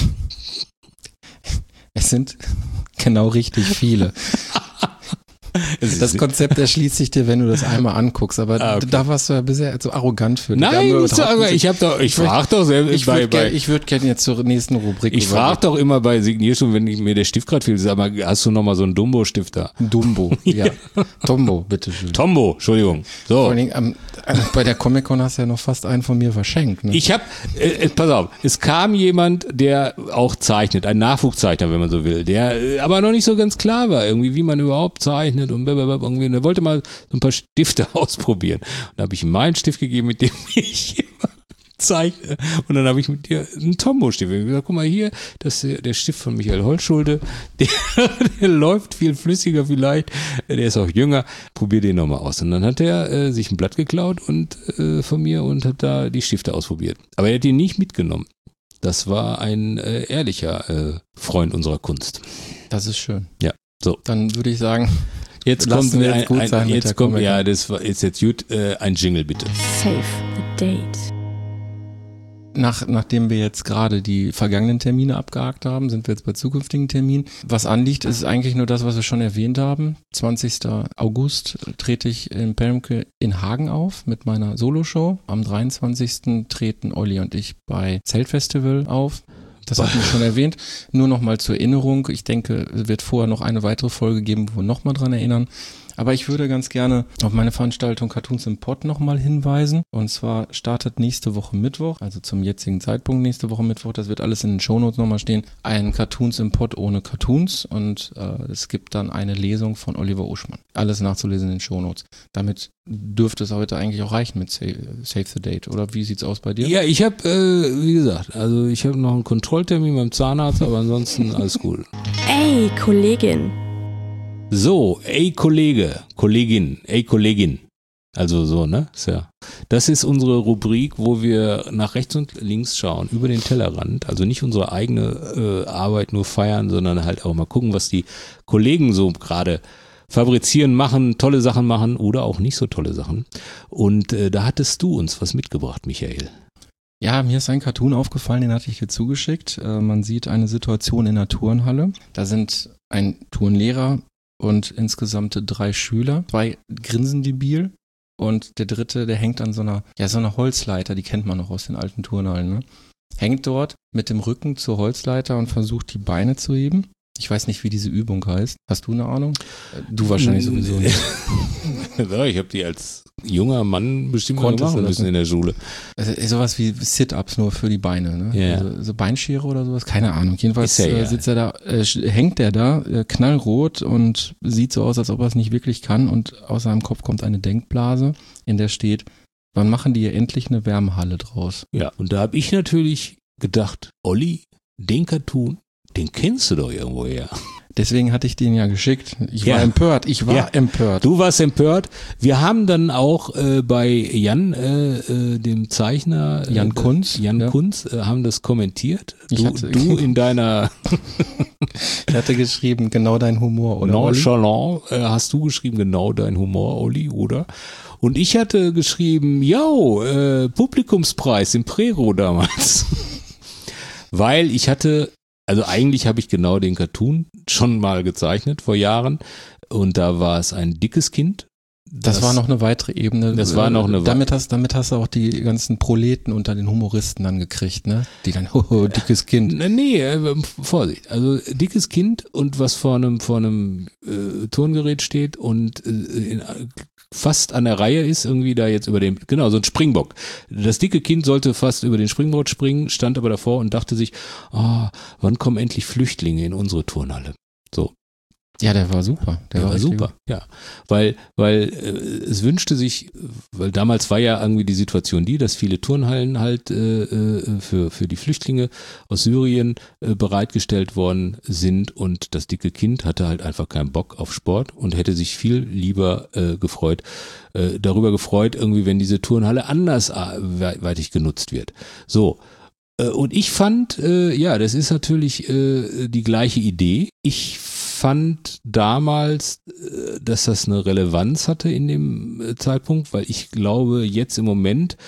Es sind genau richtig viele. Das Konzept erschließt sich dir, wenn du das einmal anguckst, aber da warst du ja bisher so arrogant für. Nein, ich frage doch selbst. Ich würde gerne jetzt zur nächsten Rubrik. Ich frage doch immer bei Signierstunde, wenn mir der Stift gerade fehlt, sag mal, hast du nochmal so einen Dumbo-Stift da? Dumbo, ja. Tombo, bitteschön. Tombo, Entschuldigung. So. Vor allen Dingen, bei der Comic-Con hast du ja noch fast einen von mir verschenkt. Ne? Ich habe, pass auf, es kam jemand, der auch zeichnet, ein Nachwuchszeichner, wenn man so will, der aber noch nicht so ganz klar war, irgendwie, wie man überhaupt zeichnet und irgendwie. Und er wollte mal so ein paar Stifte ausprobieren. Und da habe ich ihm meinen Stift gegeben, mit dem ich immer zeichne. Und dann habe ich mit dir einen Tombo-Stift. Ich habe gesagt, guck mal hier, das ist der Stift von Michael Holtschulte. Der läuft viel flüssiger vielleicht. Der ist auch jünger. Probier den nochmal aus. Und dann hat er sich ein Blatt geklaut und von mir und hat da die Stifte ausprobiert. Aber er hat ihn nicht mitgenommen. Das war ein ehrlicher Freund unserer Kunst. Das ist schön. Ja, so. Dann würde ich sagen, jetzt kommt jetzt gut, ein Jingle bitte. Save the date. Nachdem wir jetzt gerade die vergangenen Termine abgehakt haben, sind wir jetzt bei zukünftigen Terminen. Was anliegt, ist eigentlich nur das, was wir schon erwähnt haben. 20. August trete ich in Permke in Hagen auf mit meiner Soloshow. Am 23. treten Olli und ich bei Zeltfestival auf. Das hatten wir schon erwähnt. Nur nochmal zur Erinnerung. Ich denke, es wird vorher noch eine weitere Folge geben, wo wir nochmal dran erinnern. Aber ich würde ganz gerne auf meine Veranstaltung Cartoons im Pod nochmal hinweisen. Und zwar startet nächste Woche Mittwoch, also zum jetzigen Zeitpunkt nächste Woche Mittwoch, das wird alles in den Shownotes nochmal stehen, ein Cartoons im Pod ohne Cartoons. Und es gibt dann eine Lesung von Oliver Uschmann. Alles nachzulesen in den Shownotes. Damit dürfte es heute eigentlich auch reichen mit Save the Date. Oder wie sieht's aus bei dir? Ja, ich habe, wie gesagt, also ich habe noch einen Kontrolltermin beim Zahnarzt, aber ansonsten alles cool. Ey, Kollegin. So, ey Kollege, Kollegin, ey Kollegin. Also so, ne? Das ist unsere Rubrik, wo wir nach rechts und links schauen, über den Tellerrand. Also nicht unsere eigene Arbeit nur feiern, sondern halt auch mal gucken, was die Kollegen so gerade fabrizieren, machen, tolle Sachen machen oder auch nicht so tolle Sachen. Und da hattest du uns was mitgebracht, Michael. Ja, mir ist ein Cartoon aufgefallen, den hatte ich hier zugeschickt. Man sieht eine Situation in der Turnhalle. Da sind ein Turnlehrer und insgesamt 3 Schüler. 2 grinsen debil und der 3, der hängt an so einer Holzleiter, die kennt man noch aus den alten Turnhallen, ne? Hängt dort mit dem Rücken zur Holzleiter und versucht die Beine zu heben. Ich weiß nicht, wie diese Übung heißt. Hast du eine Ahnung? Du wahrscheinlich sowieso nicht. Ja, ich habe die als junger Mann bestimmt mal machen müssen in der Schule. Also, sowas wie Sit-Ups nur für die Beine, ne? Ja. Also, so Beinschere oder sowas, keine Ahnung. Jedenfalls sitzt er da, hängt er da, knallrot und sieht so aus, als ob er es nicht wirklich kann und aus seinem Kopf kommt eine Denkblase, in der steht, wann machen die hier endlich eine Wärmehalle draus? Ja, und da habe ich natürlich gedacht, Olli, den Cartoon, den kennst du doch irgendwoher. Deswegen hatte ich den ja geschickt. Ich war empört. Empört. Du warst empört. Wir haben dann auch bei Jan, dem Zeichner, Jan Kunz, haben das kommentiert. Du in deiner Ich hatte geschrieben, genau dein Humor, oder? Nonchalant hast du geschrieben, genau dein Humor, Olli, oder? Und ich hatte geschrieben, Publikumspreis im Prero damals. Weil ich hatte, also eigentlich habe ich genau den Cartoon schon mal gezeichnet vor Jahren und da war es ein dickes Kind. Das war noch eine weitere Ebene. Damit hast du auch die ganzen Proleten unter den Humoristen dann gekriegt, ne? Die dann, dickes Kind. Nee, Vorsicht. Also dickes Kind und was vor einem Turngerät steht und fast an der Reihe ist, irgendwie da jetzt so ein Springbock. Das dicke Kind sollte fast über den Springbock springen, stand aber davor und dachte sich, wann kommen endlich Flüchtlinge in unsere Turnhalle? So. Ja, der war super. Der war super, ja. Weil es wünschte sich, weil damals war ja irgendwie die Situation dass viele Turnhallen halt für die Flüchtlinge aus Syrien bereitgestellt worden sind und das dicke Kind hatte halt einfach keinen Bock auf Sport und hätte sich viel lieber darüber gefreut, irgendwie, wenn diese Turnhalle andersweitig genutzt wird. So. Und ich fand, das ist natürlich die gleiche Idee. Ich fand damals, dass das eine Relevanz hatte in dem Zeitpunkt, weil ich glaube, jetzt im Moment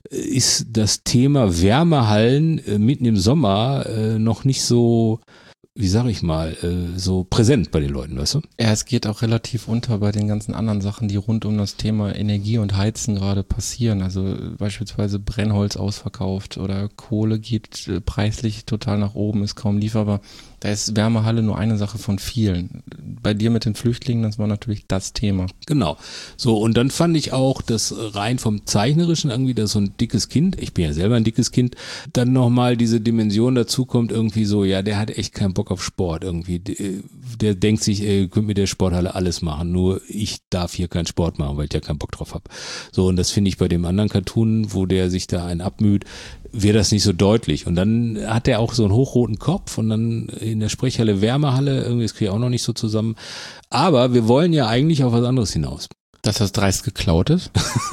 ist das Thema Wärmehallen mitten im Sommer noch nicht so wie sage ich mal, so präsent bei den Leuten, weißt du? Ja, es geht auch relativ unter bei den ganzen anderen Sachen, die rund um das Thema Energie und Heizen gerade passieren. Also beispielsweise Brennholz ausverkauft oder Kohle geht preislich total nach oben, ist kaum lieferbar. Da ist Wärmehalle nur eine Sache von vielen. Bei dir mit den Flüchtlingen, das war natürlich das Thema. Genau. So, und dann fand ich auch, dass rein vom Zeichnerischen irgendwie, dass so ein dickes Kind, ich bin ja selber ein dickes Kind, dann nochmal diese Dimension dazu kommt, irgendwie so, ja, der hat echt keinen Bock auf Sport irgendwie. Der denkt sich, ihr könnt mit der Sporthalle alles machen, nur ich darf hier keinen Sport machen, weil ich ja keinen Bock drauf habe. So, und das finde ich bei dem anderen Cartoon, wo der sich da einen abmüht, wäre das nicht so deutlich. Und dann hat er auch so einen hochroten Kopf und dann in der Sprechhalle Wärmehalle, irgendwie, das kriege ich auch noch nicht so zusammen. Aber wir wollen ja eigentlich auf was anderes hinaus. Dass das dreist geklaut ist?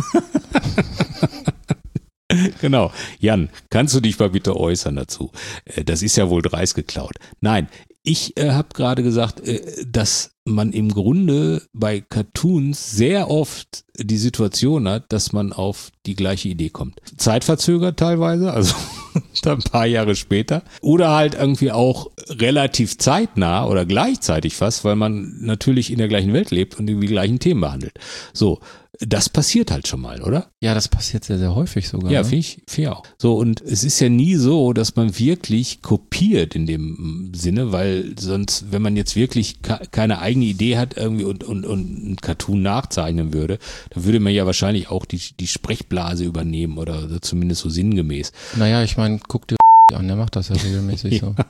Genau. Jan, kannst du dich mal bitte äußern dazu? Das ist ja wohl dreist geklaut. Nein, ich habe gerade gesagt, dass man im Grunde bei Cartoons sehr oft die Situation hat, dass man auf die gleiche Idee kommt. Zeitverzögert teilweise, also ein paar Jahre später. Oder halt irgendwie auch relativ zeitnah oder gleichzeitig fast, weil man natürlich in der gleichen Welt lebt und die gleichen Themen behandelt. So, das passiert halt schon mal, oder? Ja, das passiert sehr, sehr häufig sogar. Ja, ne? finde ich auch. So, und es ist ja nie so, dass man wirklich kopiert in dem Sinne, weil sonst, wenn man jetzt wirklich keine eigene Idee hat irgendwie und ein Cartoon nachzeichnen würde, dann würde man ja wahrscheinlich auch die Sprechblase übernehmen oder so sinngemäß. Naja, ich meine, guck dir an, der macht das ja regelmäßig so.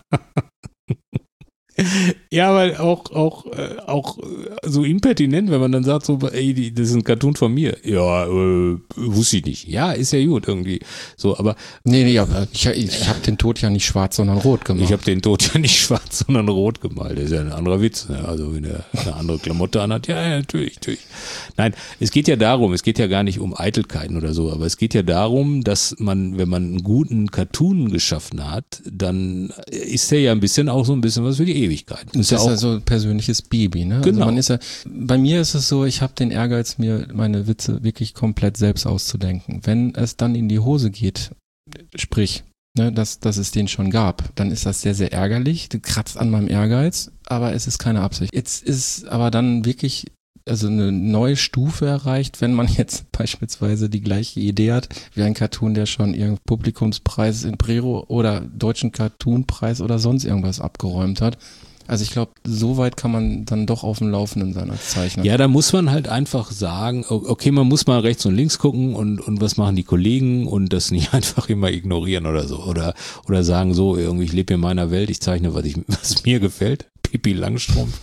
Ja, aber auch so impertinent, wenn man dann sagt so, ey, das ist ein Cartoon von mir. Ja, wusste ich nicht. Ja, ist ja gut irgendwie. So, aber Nee, aber ich habe den Tod ja nicht schwarz, sondern rot gemacht. ich habe den Tod ja nicht schwarz, sondern rot gemalt. Das ist ja ein anderer Witz. Ne? Also wenn er eine andere Klamotte anhat, ja, natürlich. Nein, es geht ja gar nicht um Eitelkeiten oder so, aber es geht ja darum, dass man, wenn man einen guten Cartoon geschaffen hat, dann ist der ja auch so ein bisschen was für die Ewigkeit. Das ist ja so ein persönliches Baby, ne? Genau. Also bei mir ist es so, ich habe den Ehrgeiz, mir meine Witze wirklich komplett selbst auszudenken. Wenn es dann in die Hose geht, sprich, ne, dass es den schon gab, dann ist das sehr, sehr ärgerlich. Du kratzt an meinem Ehrgeiz, aber es ist keine Absicht. Jetzt ist aber dann wirklich eine neue Stufe erreicht, wenn man jetzt beispielsweise die gleiche Idee hat wie ein Cartoon, der schon irgendeinen Publikumspreis in Prero oder Deutschen Cartoonpreis oder sonst irgendwas abgeräumt hat. Also ich glaube, so weit kann man dann doch auf dem Laufenden sein als Zeichner. Ja, da muss man halt einfach sagen, okay, man muss mal rechts und links gucken und was machen die Kollegen und das nicht einfach immer ignorieren oder so. Oder sagen so, irgendwie, ich lebe in meiner Welt, ich zeichne, was mir gefällt. Pippi Langstrumpf.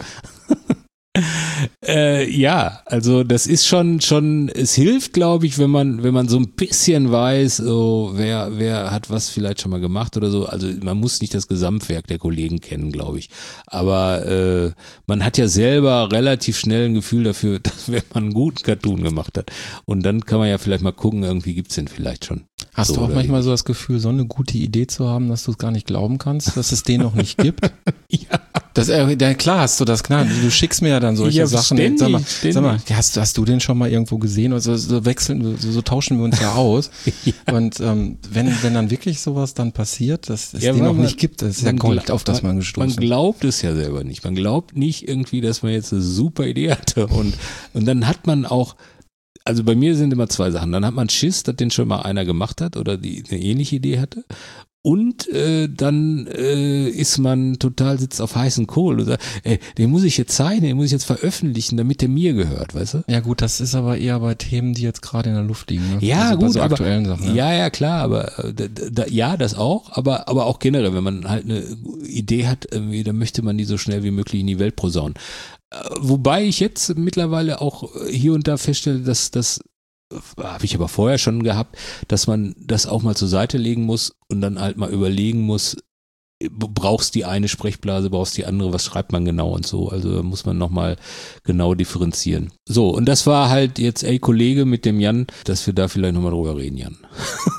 Ja, also das ist schon, es hilft, glaube ich, wenn man so ein bisschen weiß, so, wer hat was vielleicht schon mal gemacht oder so. Also man muss nicht das Gesamtwerk der Kollegen kennen, glaube ich. Aber man hat ja selber relativ schnell ein Gefühl dafür, dass wenn man einen guten Cartoon gemacht hat. Und dann kann man ja vielleicht mal gucken, irgendwie gibt's den vielleicht schon. Hast du auch manchmal so das Gefühl, so eine gute Idee zu haben, dass du es gar nicht glauben kannst, dass es den noch nicht gibt? Ja. Klar hast du das, klar. Du schickst mir ja dann solche Sachen. Ständig. Sag mal, hast du den schon mal irgendwo gesehen? Also so tauschen wir uns ja aus. Ja. Und wenn dann wirklich sowas dann passiert, dass es den noch nicht gibt, das ist ja Gold, auf das man gestoßen. Man glaubt es ja selber nicht. Man glaubt nicht irgendwie, dass man jetzt eine super Idee hatte. Und dann hat man auch, also bei mir sind immer zwei Sachen. Dann hat man Schiss, dass den schon mal einer gemacht hat oder die eine ähnliche Idee hatte. Und dann ist man sitzt auf heißen Kohl und sagt, den muss ich jetzt zeichnen, den muss ich jetzt veröffentlichen, damit der mir gehört, weißt du? Ja gut, das ist aber eher bei Themen, die jetzt gerade in der Luft liegen. Ne? Ja, also gut, bei so aber aktuellen Sachen. Ja, klar, aber ja, das auch, aber auch generell, wenn man halt eine Idee hat, irgendwie, dann möchte man die so schnell wie möglich in die Welt posaunen. Wobei ich jetzt mittlerweile auch hier und da feststelle, dass das habe ich aber vorher schon gehabt, dass man das auch mal zur Seite legen muss und dann halt mal überlegen muss, brauchst die eine Sprechblase, brauchst die andere, was schreibt man genau und so. Also da muss man nochmal genau differenzieren. So, und das war halt jetzt, Kollege mit dem Jan, dass wir da vielleicht nochmal drüber reden, Jan.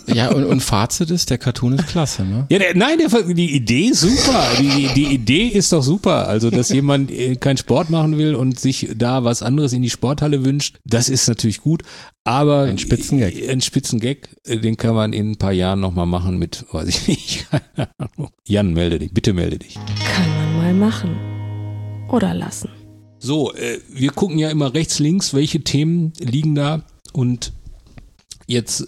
Ja, und Fazit ist, der Cartoon ist klasse, ne? Ja, die Idee ist super. Die Idee ist doch super. Also, dass jemand keinen Sport machen will und sich da was anderes in die Sporthalle wünscht, das ist natürlich gut. Aber ein Spitzengag. Ein Spitzengag, den kann man in ein paar Jahren nochmal machen mit, weiß ich nicht, keine Ahnung. Jan, bitte melde dich. Kann man mal machen. Oder lassen. So, wir gucken ja immer rechts, links, welche Themen liegen da und jetzt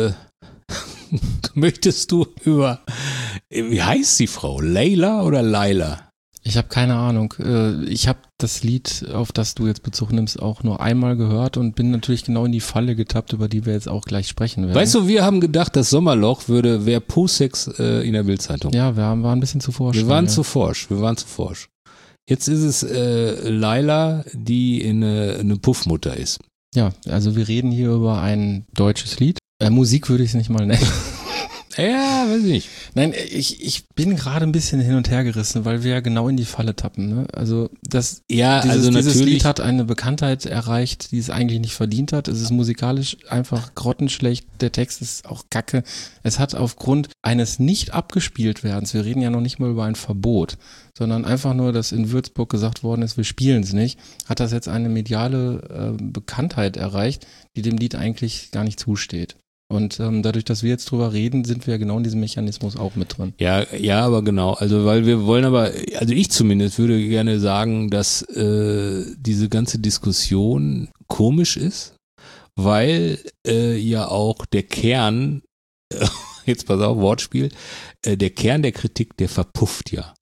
möchtest du über, wie heißt die Frau? Leila oder Laila? Ich habe keine Ahnung. Ich habe das Lied, auf das du jetzt Bezug nimmst, auch nur einmal gehört und bin natürlich genau in die Falle getappt, über die wir jetzt auch gleich sprechen werden. Weißt du, wir haben gedacht, das Sommerloch wäre Posex in der Bildzeitung. Ja, wir waren ein bisschen zu forsch. Wir waren zu forsch. Jetzt ist es Laila, die eine Puffmutter ist. Ja, also wir reden hier über ein deutsches Lied. Musik würde ich es nicht mal nennen. Ja, weiß ich nicht. Nein, ich bin gerade ein bisschen hin und her gerissen, weil wir ja genau in die Falle tappen. Ne? Also dieses Lied hat eine Bekanntheit erreicht, die es eigentlich nicht verdient hat. Es ist musikalisch einfach grottenschlecht. Der Text ist auch kacke. Es hat aufgrund eines nicht abgespielt werdens, wir reden ja noch nicht mal über ein Verbot, sondern einfach nur, dass in Würzburg gesagt worden ist, wir spielen es nicht, hat das jetzt eine mediale Bekanntheit erreicht, die dem Lied eigentlich gar nicht zusteht. Und dadurch, dass wir jetzt drüber reden, sind wir ja genau in diesem Mechanismus auch mit drin. Ja, aber genau. Also weil wir wollen also ich zumindest würde gerne sagen, dass diese ganze Diskussion komisch ist, weil ja auch der Kern, jetzt pass auf, Wortspiel, der Kern der Kritik, der verpufft ja.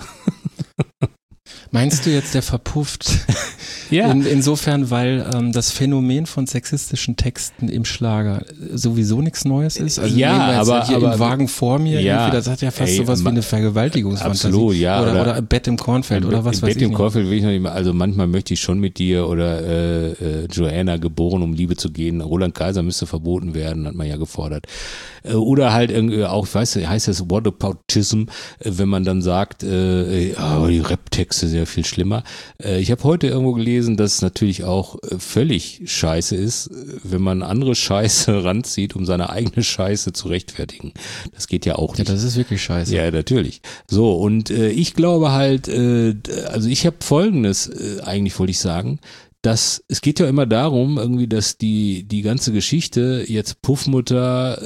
Meinst du jetzt, der verpufft? Ja. Insofern, weil das Phänomen von sexistischen Texten im Schlager sowieso nichts Neues ist. Also ja, aber im Wagen vor mir, ja, das hat ja fast sowas wie eine Vergewaltigungsfantasie. Absolut, ja. Oder Bett im Kornfeld oder was weiß ich. Bett im Kornfeld will ich noch nicht mal. Also manchmal möchte ich schon mit dir oder Joanna, geboren um Liebe zu gehen. Roland Kaiser müsste verboten werden, hat man ja gefordert. Oder halt irgendwie auch, ich weiß, heißt das Whataboutism, wenn man dann sagt, die Rap-Texte sind ja viel schlimmer. Ich habe heute irgendwo gelesen, dass es natürlich auch völlig scheiße ist, wenn man andere Scheiße ranzieht, um seine eigene Scheiße zu rechtfertigen. Das geht ja auch nicht. Ja, das ist wirklich scheiße. Ja, natürlich. So, und ich glaube halt, also ich habe Folgendes, eigentlich wollte ich sagen, dass es geht ja immer darum, irgendwie, dass die ganze Geschichte jetzt Puffmutter,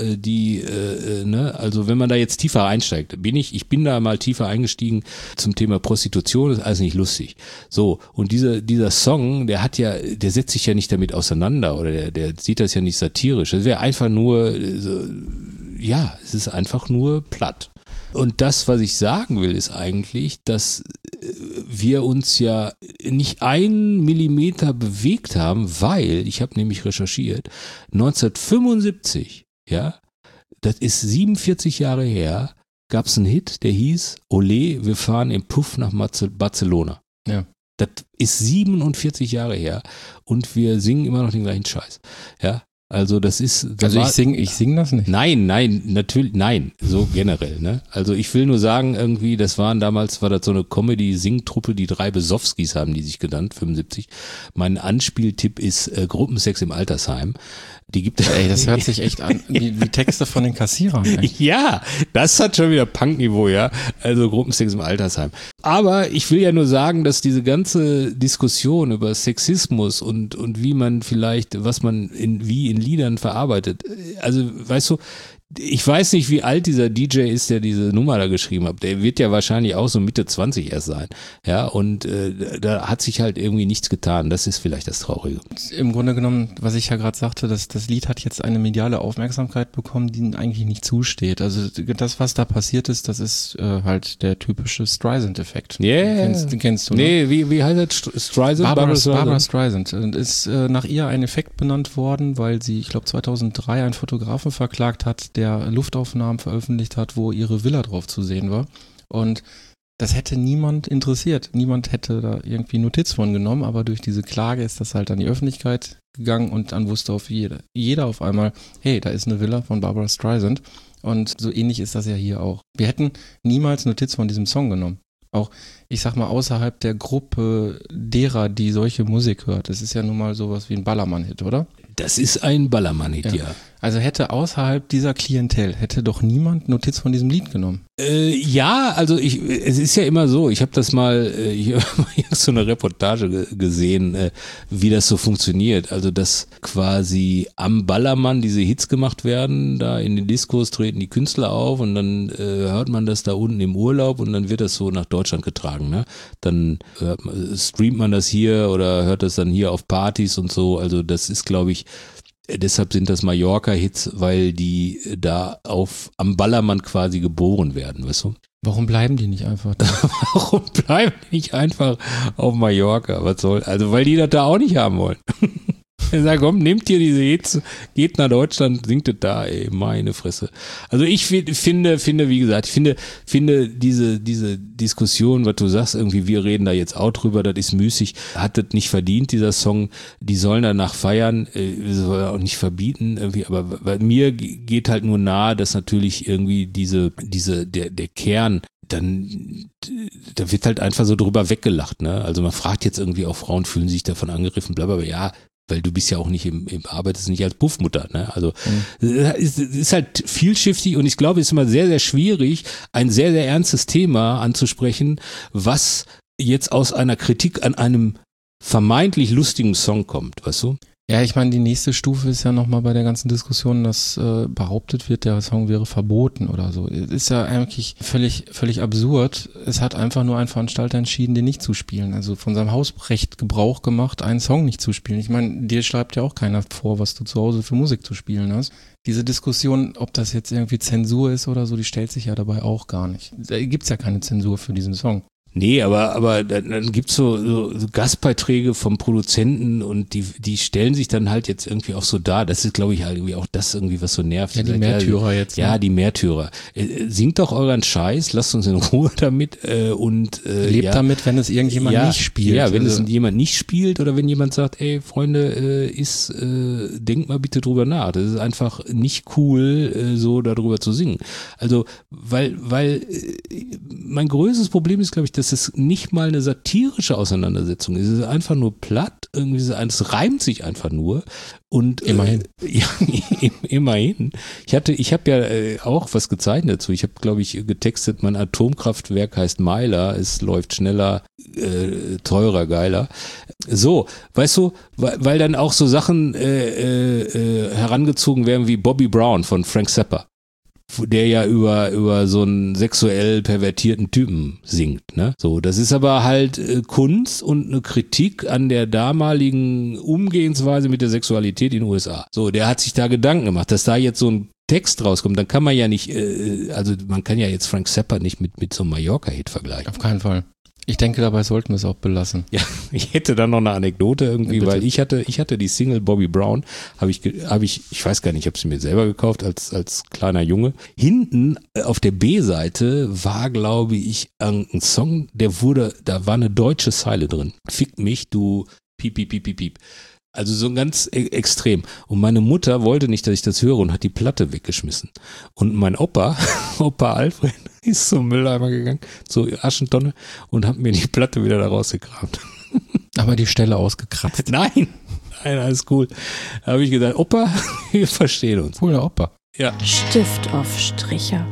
also wenn man da jetzt tiefer einsteigt, ich bin da mal tiefer eingestiegen zum Thema Prostitution, ist alles nicht lustig. So, und dieser Song, der setzt sich ja nicht damit auseinander oder der sieht das ja nicht satirisch. Das wäre einfach nur, es ist einfach nur platt. Und das, was ich sagen will, ist eigentlich, dass wir uns ja nicht einen Millimeter bewegt haben, weil, ich habe nämlich recherchiert, 1975, ja, das ist 47 Jahre her, gab es einen Hit, der hieß Olé, wir fahren im Puff nach Barcelona. Ja. Das ist 47 Jahre her und wir singen immer noch den gleichen Scheiß, ja. Also das ist... ich sing das nicht. Nein, natürlich, nein, so generell, ne? Also ich will nur sagen, irgendwie, damals war das so eine Comedy-Singtruppe, die 3 Besowskis haben die sich genannt, 75. Mein Anspieltipp ist Gruppensex im Altersheim. Die gibt es. Ey, das hört sich echt an wie Texte von den Kassierern. Ey. Ja, das hat schon wieder Punkniveau, ja. Also Gruppensex im Altersheim. Aber ich will ja nur sagen, dass diese ganze Diskussion über Sexismus und wie man vielleicht, was man in Liedern verarbeitet. Also, weißt du, ich weiß nicht, wie alt dieser DJ ist, der diese Nummer da geschrieben hat. Der wird ja wahrscheinlich auch so Mitte 20 erst sein. Ja, und da hat sich halt irgendwie nichts getan. Das ist vielleicht das Traurige. Im Grunde genommen, was ich ja gerade sagte, das Lied hat jetzt eine mediale Aufmerksamkeit bekommen, die ihm eigentlich nicht zusteht. Also das, was da passiert ist, das ist halt der typische Streisand-Effekt. Yeah. Kennst du, ne? Nee, wie heißt das? Streisand? Barbara Streisand. Und ist nach ihr ein Effekt benannt worden, weil sie, ich glaube 2003 einen Fotografen verklagt hat, der Luftaufnahmen veröffentlicht hat, wo ihre Villa drauf zu sehen war. Und das hätte niemand interessiert. Niemand hätte da irgendwie Notiz von genommen, aber durch diese Klage ist das halt an die Öffentlichkeit gegangen und dann wusste jeder auf einmal, hey, da ist eine Villa von Barbara Streisand. Und so ähnlich ist das ja hier auch. Wir hätten niemals Notiz von diesem Song genommen. Auch ich sag mal, außerhalb der Gruppe derer, die solche Musik hört. Das ist ja nun mal sowas wie ein Ballermann-Hit, oder? Das ist ein Ballermann-Hit, ja. Also hätte außerhalb dieser Klientel, hätte doch niemand Notiz von diesem Lied genommen. Ja, also es ist ja immer so, ich habe das mal, ich habe so eine Reportage gesehen, wie das so funktioniert. Also dass quasi am Ballermann diese Hits gemacht werden, da in den Diskos treten die Künstler auf und dann hört man das da unten im Urlaub und dann wird das so nach Deutschland getragen. Ne? Dann streamt man das hier oder hört das dann hier auf Partys und so. Also das ist, glaube ich, deshalb sind das Mallorca-Hits, weil die da am Ballermann quasi geboren werden, weißt du? Warum bleiben die nicht einfach da? Warum bleiben die nicht einfach auf Mallorca? Also weil die das da auch nicht haben wollen. Ich sage, komm, nehmt ihr diese Hits, geht nach Deutschland, singt es da, ey, meine Fresse. Also ich finde, wie gesagt, ich finde diese Diskussion, was du sagst, irgendwie, wir reden da jetzt auch drüber, das ist müßig, hat das nicht verdient, dieser Song, die sollen danach feiern, soll auch nicht verbieten, irgendwie, aber bei mir geht halt nur nahe, dass natürlich irgendwie der Kern, dann, da wird halt einfach so drüber weggelacht, ne? Also man fragt jetzt irgendwie auch, Frauen fühlen sich davon angegriffen, blablabla, ja, weil du bist ja auch nicht arbeitest nicht als Puffmutter, ne? Also ist halt vielschichtig und ich glaube, es ist immer sehr, sehr schwierig, ein sehr, sehr ernstes Thema anzusprechen, was jetzt aus einer Kritik an einem vermeintlich lustigen Song kommt, weißt du? Ja, ich meine, die nächste Stufe ist ja nochmal bei der ganzen Diskussion, dass behauptet wird, der Song wäre verboten oder so. Ist ja eigentlich völlig absurd. Es hat einfach nur ein Veranstalter entschieden, den nicht zu spielen. Also von seinem Hausrecht Gebrauch gemacht, einen Song nicht zu spielen. Ich meine, dir schreibt ja auch keiner vor, was du zu Hause für Musik zu spielen hast. Diese Diskussion, ob das jetzt irgendwie Zensur ist oder so, die stellt sich ja dabei auch gar nicht. Da gibt's ja keine Zensur für diesen Song. Nee, aber dann gibt's so Gastbeiträge vom Produzenten und die stellen sich dann halt jetzt irgendwie auch so dar. Das ist, glaube ich, halt irgendwie auch das irgendwie, was so nervt. Ja, die Märtyrer jetzt. Ja, die Märtyrer. Singt doch euren Scheiß, lasst uns in Ruhe damit und lebt damit, wenn es irgendjemand nicht spielt. Ja, wenn es jemand nicht spielt oder wenn jemand sagt, ey, Freunde, denkt mal bitte drüber nach. Das ist einfach nicht cool, so darüber zu singen. Also, weil mein größtes Problem ist, glaube ich, dass es nicht mal eine satirische Auseinandersetzung ist. Es ist einfach nur platt, irgendwie es reimt sich einfach nur. Und immerhin. Ja, immerhin. Ich habe ja auch was gezeichnet dazu. Ich habe, glaube ich, getextet, mein Atomkraftwerk heißt Meiler, es läuft schneller, teurer, geiler. So, weißt du, weil dann auch so Sachen herangezogen werden wie Bobby Brown von Frank Zappa, der ja über so einen sexuell pervertierten Typen singt, ne? So, das ist aber halt Kunst und eine Kritik an der damaligen Umgehensweise mit der Sexualität in den USA. So, der hat sich da Gedanken gemacht, dass da jetzt so ein Text rauskommt, dann kann man ja nicht, also man kann ja jetzt Frank Zappa nicht mit so einem Mallorca-Hit vergleichen. Auf keinen Fall. Ich denke, dabei sollten wir es auch belassen. Ja, ich hätte dann noch eine Anekdote irgendwie, ja, weil ich hatte die Single Bobby Brown, habe ich weiß gar nicht, ich habe sie mir selber gekauft als kleiner Junge. Hinten auf der B-Seite war, glaube ich, ein Song, da war eine deutsche Zeile drin. Fick mich, du piep, piep, piep, piep, piep. Also so ganz extrem. Und meine Mutter wollte nicht, dass ich das höre und hat die Platte weggeschmissen. Und mein Opa Alfred, ist zum Mülleimer gegangen, zur Aschentonne und hat mir die Platte wieder da rausgekramt. Aber die Stelle ausgekratzt. Nein, alles cool. Da habe ich gesagt, Opa, wir verstehen uns. Cooler Opa. Ja. Stift auf Stricher.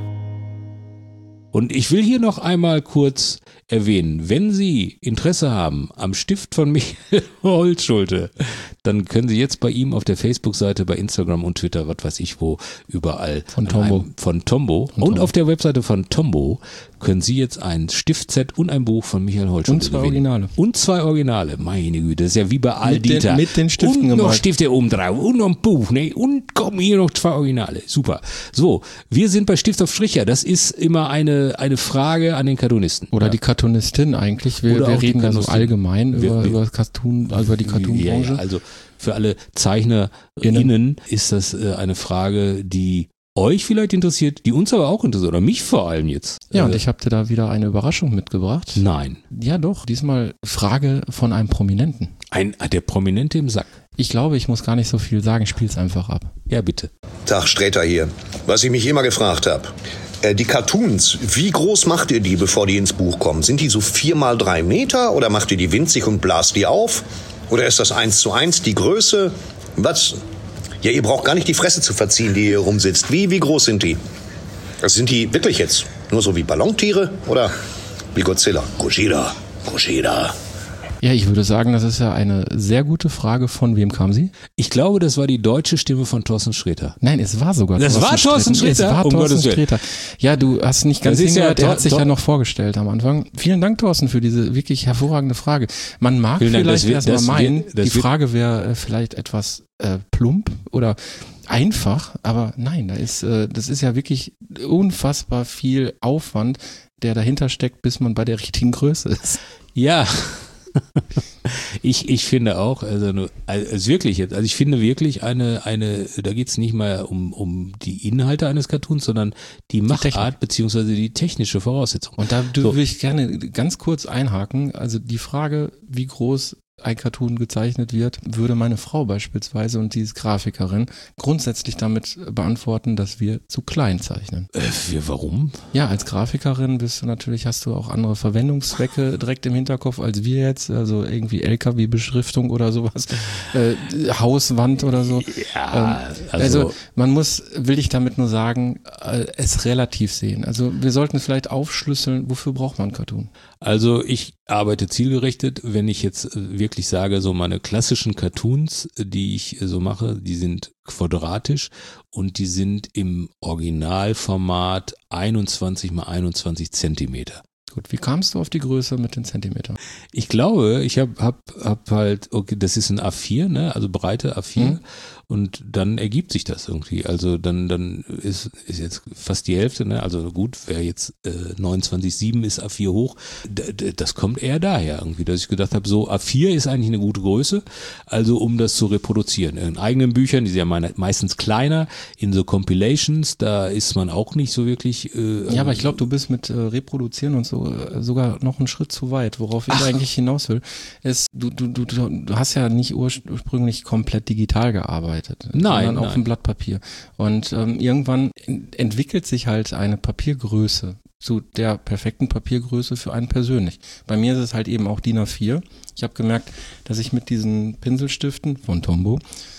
Und ich will hier noch einmal kurz erwähnen, wenn Sie Interesse haben am Stift von Michael Holzschulte, dann können Sie jetzt bei ihm auf der Facebook-Seite, bei Instagram und Twitter, was weiß ich wo, überall von Tombow und auf der Webseite von Tombow können Sie jetzt ein Stiftset und ein Buch von Michael Holzschulte gewinnen. Und zwei Originale. Meine Güte, das ist ja wie bei Aldita. Mit den Stiften und noch gemalt. Stifte oben drauf und noch ein Buch, ne? Und kommen hier noch zwei Originale. Super. So, wir sind bei Stift auf Stricher. Das ist immer eine Frage an den Cartoonisten. Oder die Cartoonistin eigentlich. Wir reden da so allgemein über Cartoon, über die Cartoon-Branche. Ja, also für alle ZeichnerInnen ist das eine Frage, die euch vielleicht interessiert, die uns aber auch interessiert, oder mich vor allem jetzt. Ja, und ich habe dir da wieder eine Überraschung mitgebracht. Nein. Ja doch, diesmal Frage von einem Prominenten. Der Prominente im Sack. Ich glaube, ich muss gar nicht so viel sagen, spiel's einfach ab. Ja, bitte. Tag, Sträter hier. Was ich mich immer gefragt habe, Die Cartoons, wie groß macht ihr die, bevor die ins Buch kommen? Sind die so 4x3 Meter oder macht ihr die winzig und blast die auf? Oder ist das 1:1 die Größe? Was? Ja, ihr braucht gar nicht die Fresse zu verziehen, die hier rumsitzt. Wie groß sind die? Also sind die wirklich jetzt nur so wie Ballontiere oder wie Godzilla? Gojira. Ja, ich würde sagen, das ist ja eine sehr gute Frage. Von wem kam sie? Ich glaube, das war die deutsche Stimme von Thorsten Sträter. Nein, es war sogar Das war Thorsten Sträter? Es war Um Thorsten Gottes Willen. Sträter. Ja, du hast nicht ganz Das ist hingehört, ja er hat sich Thor- ja noch vorgestellt am Anfang. Vielen Dank, Thorsten, für diese wirklich hervorragende Frage. Man mag Vielen Dank, vielleicht das wird- erstmal meinen, das die wird- Frage wäre vielleicht etwas plump oder einfach, aber nein, das ist ja wirklich unfassbar viel Aufwand, der dahinter steckt, bis man bei der richtigen Größe ist. Ja. Ich finde auch, also wirklich jetzt, also ich finde wirklich da geht's nicht mal um die Inhalte eines Cartoons, sondern die Machart beziehungsweise die technische Voraussetzung. Und da würde ich gerne ganz kurz einhaken. Also die Frage, wie groß ein Cartoon gezeichnet wird, würde meine Frau beispielsweise, und die ist Grafikerin, grundsätzlich damit beantworten, dass wir zu klein zeichnen. Warum? Ja, als Grafikerin hast du auch andere Verwendungszwecke direkt im Hinterkopf als wir jetzt, also irgendwie LKW-Beschriftung oder sowas, Hauswand oder so. Ja, also man will ich damit nur sagen, es relativ sehen. Also wir sollten es vielleicht aufschlüsseln, wofür braucht man einen Cartoon? Also ich arbeite zielgerichtet, wenn ich jetzt wirklich sage, so meine klassischen Cartoons, die ich so mache, die sind quadratisch und die sind im Originalformat 21 x 21 Zentimeter. Gut, wie kamst du auf die Größe mit den Zentimetern? Ich glaube, ich hab halt, okay, das ist ein A4, ne, also breite A4 und dann ergibt sich das irgendwie. Also dann ist jetzt fast die Hälfte, ne, also gut, wer jetzt 29,7 ist A4 hoch, das kommt eher daher irgendwie, dass ich gedacht habe, so A4 ist eigentlich eine gute Größe, also um das zu reproduzieren. In eigenen Büchern, die sind ja meistens kleiner, in so Compilations, da ist man auch nicht so wirklich. Ja, aber ich glaube, du bist mit Reproduzieren und so sogar noch einen Schritt zu weit. Worauf ich eigentlich hinaus will, ist, du hast ja nicht ursprünglich komplett digital gearbeitet, sondern auf dem Blatt Papier. Und irgendwann entwickelt sich halt eine Papiergröße zu der perfekten Papiergröße für einen persönlich. Bei mir ist es halt eben auch DIN A4. Ich habe gemerkt, dass ich mit diesen Pinselstiften von Tombow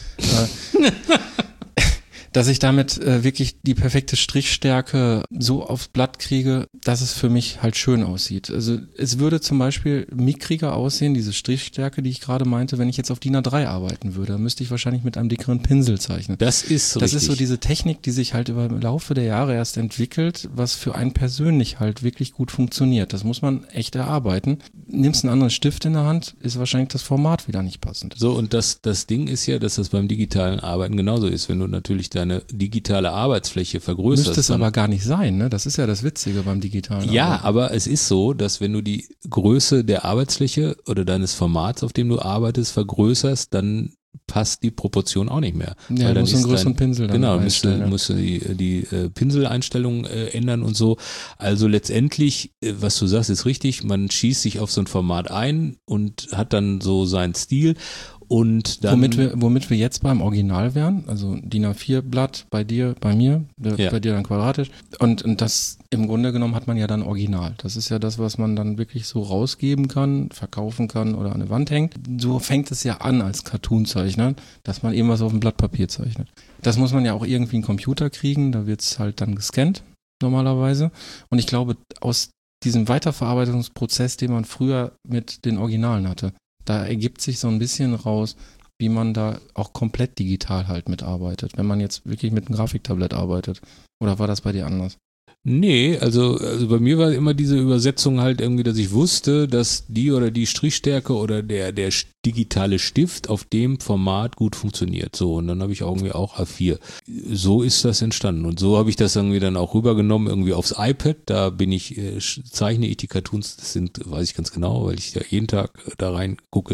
dass ich damit wirklich die perfekte Strichstärke so aufs Blatt kriege, dass es für mich halt schön aussieht. Also es würde zum Beispiel mickriger aussehen, diese Strichstärke, die ich gerade meinte, wenn ich jetzt auf DIN A3 arbeiten würde. Da müsste ich wahrscheinlich mit einem dickeren Pinsel zeichnen. Das ist so diese Technik, die sich halt im Laufe der Jahre erst entwickelt, was für einen persönlich halt wirklich gut funktioniert. Das muss man echt erarbeiten. Nimmst einen anderen Stift in der Hand, ist wahrscheinlich das Format wieder nicht passend. So, und das Ding ist ja, dass das beim digitalen Arbeiten genauso ist. Wenn du natürlich deine digitale Arbeitsfläche vergrößerst. Müsste es aber gar nicht sein, ne? Das ist ja das Witzige beim digitalen Arbeiten. Ja, aber es ist so, dass wenn du die Größe der Arbeitsfläche oder deines Formats, auf dem du arbeitest, vergrößerst, dann passt die Proportion auch nicht mehr. Ja, weil du musst einen größeren Pinsel dann einstellen. Musst du die Pinseleinstellungen ändern und so. Also letztendlich, was du sagst, ist richtig, man schießt sich auf so ein Format ein und hat dann so seinen Stil. Und dann, womit wir jetzt beim Original wären, also DIN A4 Blatt bei dir, bei mir, bei dir dann quadratisch. Und das im Grunde genommen hat man ja dann Original. Das ist ja das, was man dann wirklich so rausgeben kann, verkaufen kann oder an eine Wand hängt. So fängt es ja an als Cartoon-Zeichner, dass man eben was auf dem Blatt Papier zeichnet. Das muss man ja auch irgendwie in den Computer kriegen, da wird es halt dann gescannt normalerweise. Und ich glaube, aus diesem Weiterverarbeitungsprozess, den man früher mit den Originalen hatte, da ergibt sich so ein bisschen raus, wie man da auch komplett digital halt mitarbeitet, wenn man jetzt wirklich mit einem Grafiktablett arbeitet. Oder war das bei dir anders? Nee, also bei mir war immer diese Übersetzung halt irgendwie, dass ich wusste, dass die oder die Strichstärke oder der digitale Stift auf dem Format gut funktioniert. So, und dann habe ich irgendwie auch A4. So ist das entstanden. Und so habe ich das irgendwie dann auch rübergenommen, irgendwie aufs iPad. Da zeichne ich die Cartoons, das sind, weiß ich ganz genau, weil ich ja jeden Tag da rein gucke,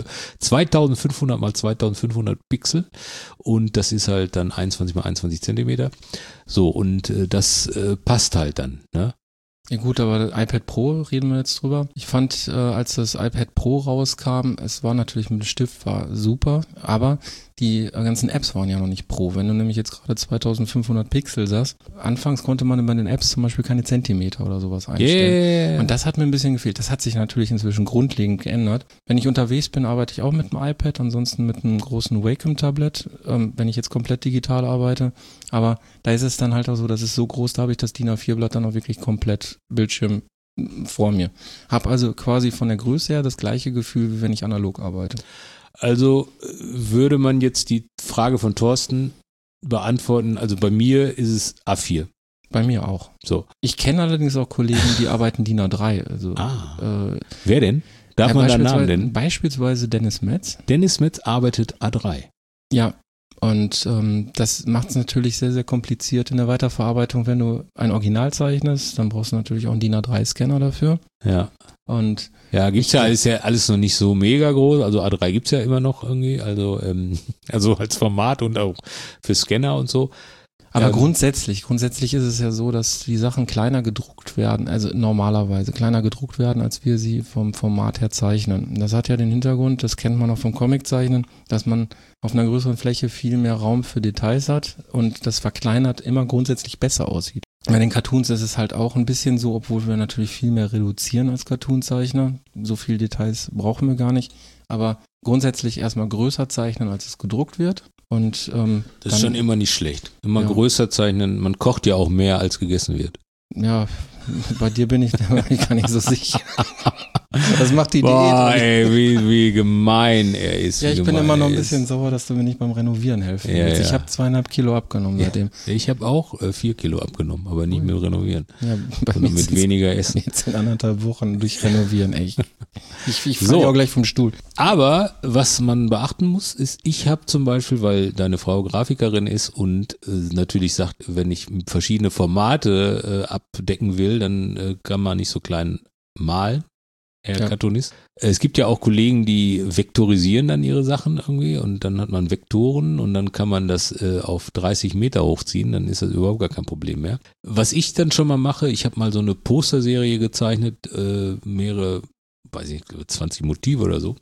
2500 mal 2500 Pixel. Und das ist halt dann 21 mal 21 Zentimeter. So, und das passt halt dann, ne? Ja gut, aber das iPad Pro reden wir jetzt drüber. Ich fand, als das iPad Pro rauskam, es war natürlich mit dem Stift war super, aber die ganzen Apps waren ja noch nicht Pro. Wenn du nämlich jetzt gerade 2500 Pixel sagst, anfangs konnte man bei den Apps zum Beispiel keine Zentimeter oder sowas einstellen. Yeah. Und das hat mir ein bisschen gefehlt. Das hat sich natürlich inzwischen grundlegend geändert. Wenn ich unterwegs bin, arbeite ich auch mit dem iPad, ansonsten mit einem großen Wacom-Tablet, wenn ich jetzt komplett digital arbeite. Aber da ist es dann halt auch so, das ist so groß, da habe ich das DIN A4-Blatt dann auch wirklich komplett Bildschirm vor mir. Hab also quasi von der Größe her das gleiche Gefühl, wie wenn ich analog arbeite. Also würde man jetzt die Frage von Thorsten beantworten, also bei mir ist es A4. Bei mir auch. So. Ich kenne allerdings auch Kollegen, die arbeiten DIN A3. Also, wer denn? Darf man da Namen nennen? Beispielsweise Dennis Metz. Dennis Metz arbeitet A3. Ja, und das macht es natürlich sehr, sehr kompliziert in der Weiterverarbeitung. Wenn du ein Original zeichnest, dann brauchst du natürlich auch einen DIN A3-Scanner dafür. Ja. Und ja, ist ja alles noch nicht so mega groß. Also A3 gibt's ja immer noch irgendwie. Also als Format und auch für Scanner und so. Aber grundsätzlich ist es ja so, dass die Sachen kleiner gedruckt werden, also normalerweise kleiner gedruckt werden, als wir sie vom Format her zeichnen. Das hat ja den Hintergrund, das kennt man auch vom Comiczeichnen, dass man auf einer größeren Fläche viel mehr Raum für Details hat und das verkleinert immer grundsätzlich besser aussieht. Bei den Cartoons ist es halt auch ein bisschen so, obwohl wir natürlich viel mehr reduzieren als Cartoonzeichner. So viel Details brauchen wir gar nicht. Aber grundsätzlich erstmal größer zeichnen, als es gedruckt wird. Und das ist schon immer nicht schlecht. Immer größer zeichnen. Man kocht ja auch mehr, als gegessen wird. Ja, bei dir bin ich gar nicht so sicher. Das macht die Boah, Diät. ey, wie gemein er ist. Ja, ich bin immer noch ein bisschen sauer, dass du mir nicht beim Renovieren helfen willst. Ich habe 2,5 Kilo abgenommen seitdem. Ich habe auch 4 Kilo abgenommen, aber nicht mit Renovieren. Ja, sondern mit weniger Essen. Jetzt in 1,5 Wochen durch Renovieren, ey. Ich falle auch gleich vom Stuhl. Aber was man beachten muss, ist, ich habe zum Beispiel, weil deine Frau Grafikerin ist und natürlich sagt, wenn ich verschiedene Formate abdecken will, dann kann man nicht so klein malen. Cartoonist. Es gibt ja auch Kollegen, die vektorisieren dann ihre Sachen irgendwie und dann hat man Vektoren und dann kann man das auf 30 Meter hochziehen, dann ist das überhaupt gar kein Problem mehr. Was ich dann schon mal mache, ich habe mal so eine Posterserie gezeichnet, mehrere, weiß ich nicht, 20 Motive oder so,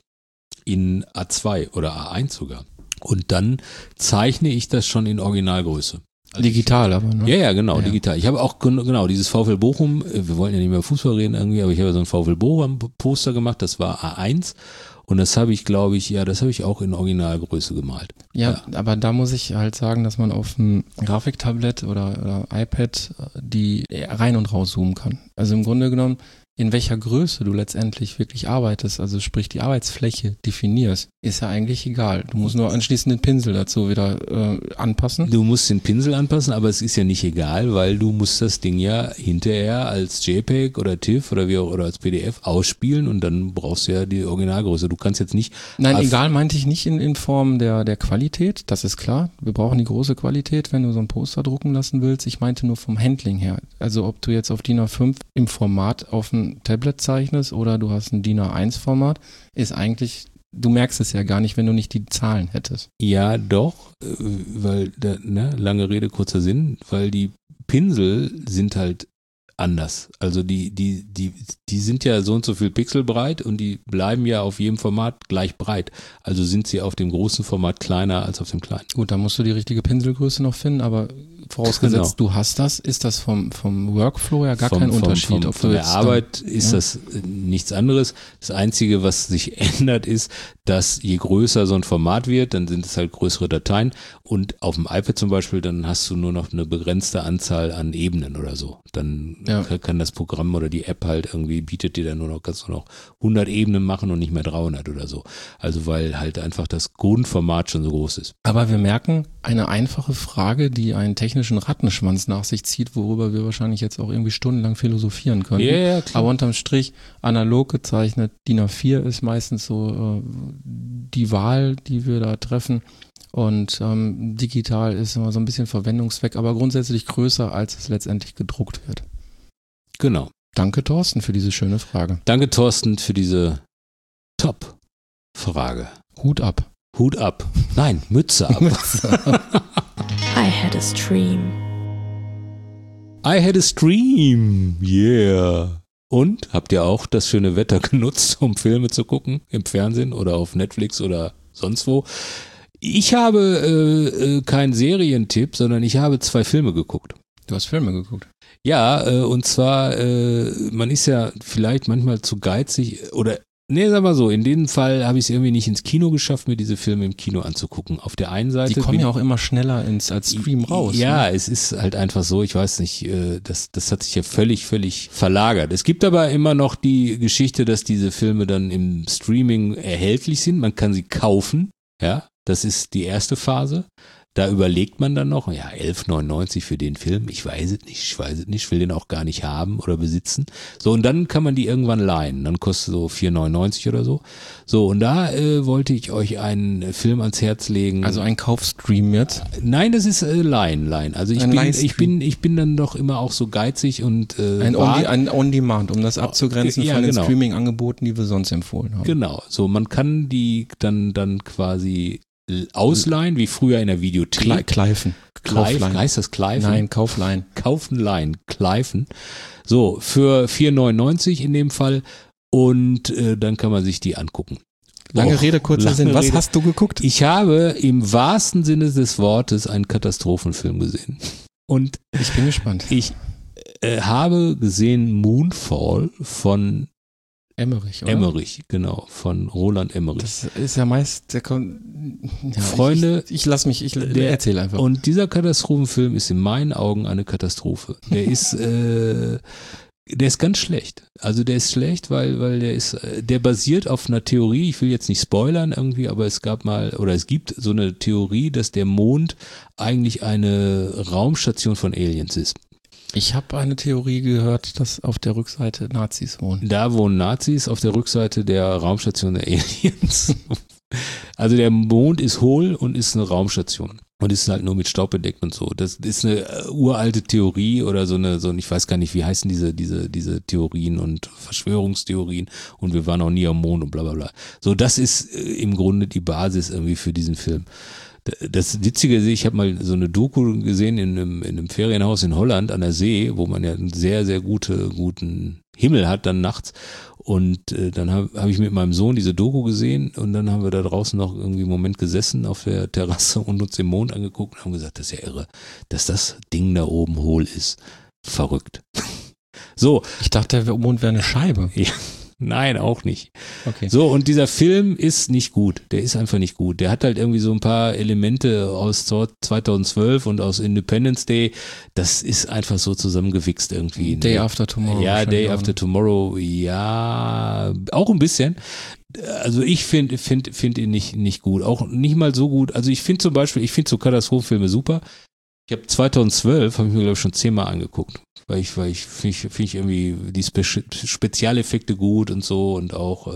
in A2 oder A1 sogar. Und dann zeichne ich das schon in Originalgröße. Digital aber, ne? Ja, genau, digital. Ich habe auch, genau, dieses VfL Bochum, wir wollten ja nicht mehr Fußball reden irgendwie, aber ich habe so ein VfL Bochum Poster gemacht, das war A1 und das habe ich, glaube ich, das habe ich auch in Originalgröße gemalt. Ja, aber da muss ich halt sagen, dass man auf einem Grafiktablett oder iPad die rein und raus zoomen kann. Also im Grunde genommen, in welcher Größe du letztendlich wirklich arbeitest, also sprich die Arbeitsfläche definierst, ist ja eigentlich egal. Du musst nur anschließend den Pinsel dazu wieder anpassen. Du musst den Pinsel anpassen, aber es ist ja nicht egal, weil du musst das Ding ja hinterher als JPEG oder TIFF oder wie auch oder als PDF ausspielen und dann brauchst du ja die Originalgröße. Du kannst jetzt nicht... Nein, egal meinte ich nicht in Form der Qualität, das ist klar. Wir brauchen die große Qualität, wenn du so ein Poster drucken lassen willst. Ich meinte nur vom Handling her. Also ob du jetzt auf DIN A5 im Format auf ein Tablet zeichnest oder du hast ein DIN A1 Format, ist eigentlich, du merkst es ja gar nicht, wenn du nicht die Zahlen hättest. Ja, doch, weil, lange Rede, kurzer Sinn, weil die Pinsel sind halt anders. Also die sind ja so und so viel Pixel breit und die bleiben ja auf jedem Format gleich breit. Also sind sie auf dem großen Format kleiner als auf dem kleinen. Gut, da musst du die richtige Pinselgröße noch finden, aber vorausgesetzt, du hast das, ist das vom Workflow ja gar kein Unterschied. Von der Arbeit ist das nichts anderes. Das Einzige, was sich ändert, ist, dass je größer so ein Format wird, dann sind es halt größere Dateien und auf dem iPad zum Beispiel, dann hast du nur noch eine begrenzte Anzahl an Ebenen oder so. Dann kann das Programm oder die App halt irgendwie, bietet dir dann kannst du noch 100 Ebenen machen und nicht mehr 300 oder so. Also weil halt einfach das Grundformat schon so groß ist. Aber wir merken, eine einfache Frage, die einen technischen Rattenschwanz nach sich zieht, worüber wir wahrscheinlich jetzt auch irgendwie stundenlang philosophieren können. Ja, klar. Aber unterm Strich, analog gezeichnet, DIN A4 ist meistens so die Wahl, die wir da treffen. Und digital ist immer so ein bisschen Verwendungszweck, aber grundsätzlich größer, als es letztendlich gedruckt wird. Genau. Danke, Thorsten, für diese schöne Frage. Danke, Thorsten, für diese Top-Frage. Hut ab. Hut ab. Nein, Mütze ab. I had a stream. I had a stream, yeah. Und, habt ihr auch das schöne Wetter genutzt, um Filme zu gucken im Fernsehen oder auf Netflix oder sonst wo? Ich habe keinen Serientipp, sondern ich habe 2 Filme geguckt. Du hast Filme geguckt? Ja, und zwar, man ist ja vielleicht manchmal zu geizig oder, sag mal so, in dem Fall habe ich es irgendwie nicht ins Kino geschafft, mir diese Filme im Kino anzugucken. Auf der einen Seite. Die kommen ja auch immer schneller als Stream raus. Ja, ne? Es ist halt einfach so, ich weiß nicht, das hat sich ja völlig verlagert. Es gibt aber immer noch die Geschichte, dass diese Filme dann im Streaming erhältlich sind. Man kann sie kaufen, ja, das ist die erste Phase. Da überlegt man dann noch, ja, 11,99 für den Film, ich weiß es nicht, will den auch gar nicht haben oder besitzen. So, und dann kann man die irgendwann leihen, dann kostet so 4,99 oder so. So, und da wollte ich euch einen Film ans Herz legen. Also ein Kaufstream jetzt? Nein, das ist leihen. Also ich bin dann doch immer auch so geizig und ein On-Demand, um das abzugrenzen von den Streaming-Angeboten, die wir sonst empfohlen haben. Genau, so man kann die dann quasi ausleihen, wie früher in der Videothek. Kleifen. Heißt das Kleifen? Nein, Kaufleihen. Kleifen. So, für 4,99 in dem Fall und dann kann man sich die angucken. Lange Rede, kurzer Sinn. Was hast du geguckt? Ich habe im wahrsten Sinne des Wortes einen Katastrophenfilm gesehen. Und ich bin gespannt. Ich habe gesehen Moonfall von Emmerich, oder? Emmerich, genau, von Roland Emmerich. Das ist ja meist, Freunde, ich erzähle einfach. Und dieser Katastrophenfilm ist in meinen Augen eine Katastrophe. Der ist ganz schlecht. Also der ist schlecht, weil der basiert auf einer Theorie, ich will jetzt nicht spoilern irgendwie, aber es gibt so eine Theorie, dass der Mond eigentlich eine Raumstation von Aliens ist. Ich habe eine Theorie gehört, dass auf der Rückseite Nazis wohnen. Da wohnen Nazis auf der Rückseite der Raumstation der Aliens. Also der Mond ist hohl und ist eine Raumstation. Und ist halt nur mit Staub bedeckt und so. Das ist eine uralte Theorie oder so ich weiß gar nicht, wie heißen diese Theorien und Verschwörungstheorien und wir waren auch nie am Mond und bla bla bla. So, das ist im Grunde die Basis irgendwie für diesen Film. Das Witzige ist, ich habe mal so eine Doku gesehen in einem Ferienhaus in Holland an der See, wo man ja einen sehr, sehr guten Himmel hat dann nachts. Und dann hab ich mit meinem Sohn diese Doku gesehen und dann haben wir da draußen noch irgendwie einen Moment gesessen auf der Terrasse und uns den Mond angeguckt und haben gesagt, das ist ja irre, dass das Ding da oben hohl ist. Verrückt. So. Ich dachte, der Mond wäre eine Scheibe. Ja. Nein, auch nicht. Okay. So, und dieser Film ist nicht gut. Der ist einfach nicht gut. Der hat halt irgendwie so ein paar Elemente aus 2012 und aus Independence Day. Das ist einfach so zusammengewichst irgendwie. Day After Tomorrow. Ja, Day After Tomorrow, ja, auch ein bisschen. Also ich finde ihn nicht gut. Auch nicht mal so gut. Also ich finde so Katastrophenfilme super. Ich habe 2012, habe ich mir glaube ich schon 10-mal angeguckt. Weil ich finde ich irgendwie die Spezialeffekte gut und so und auch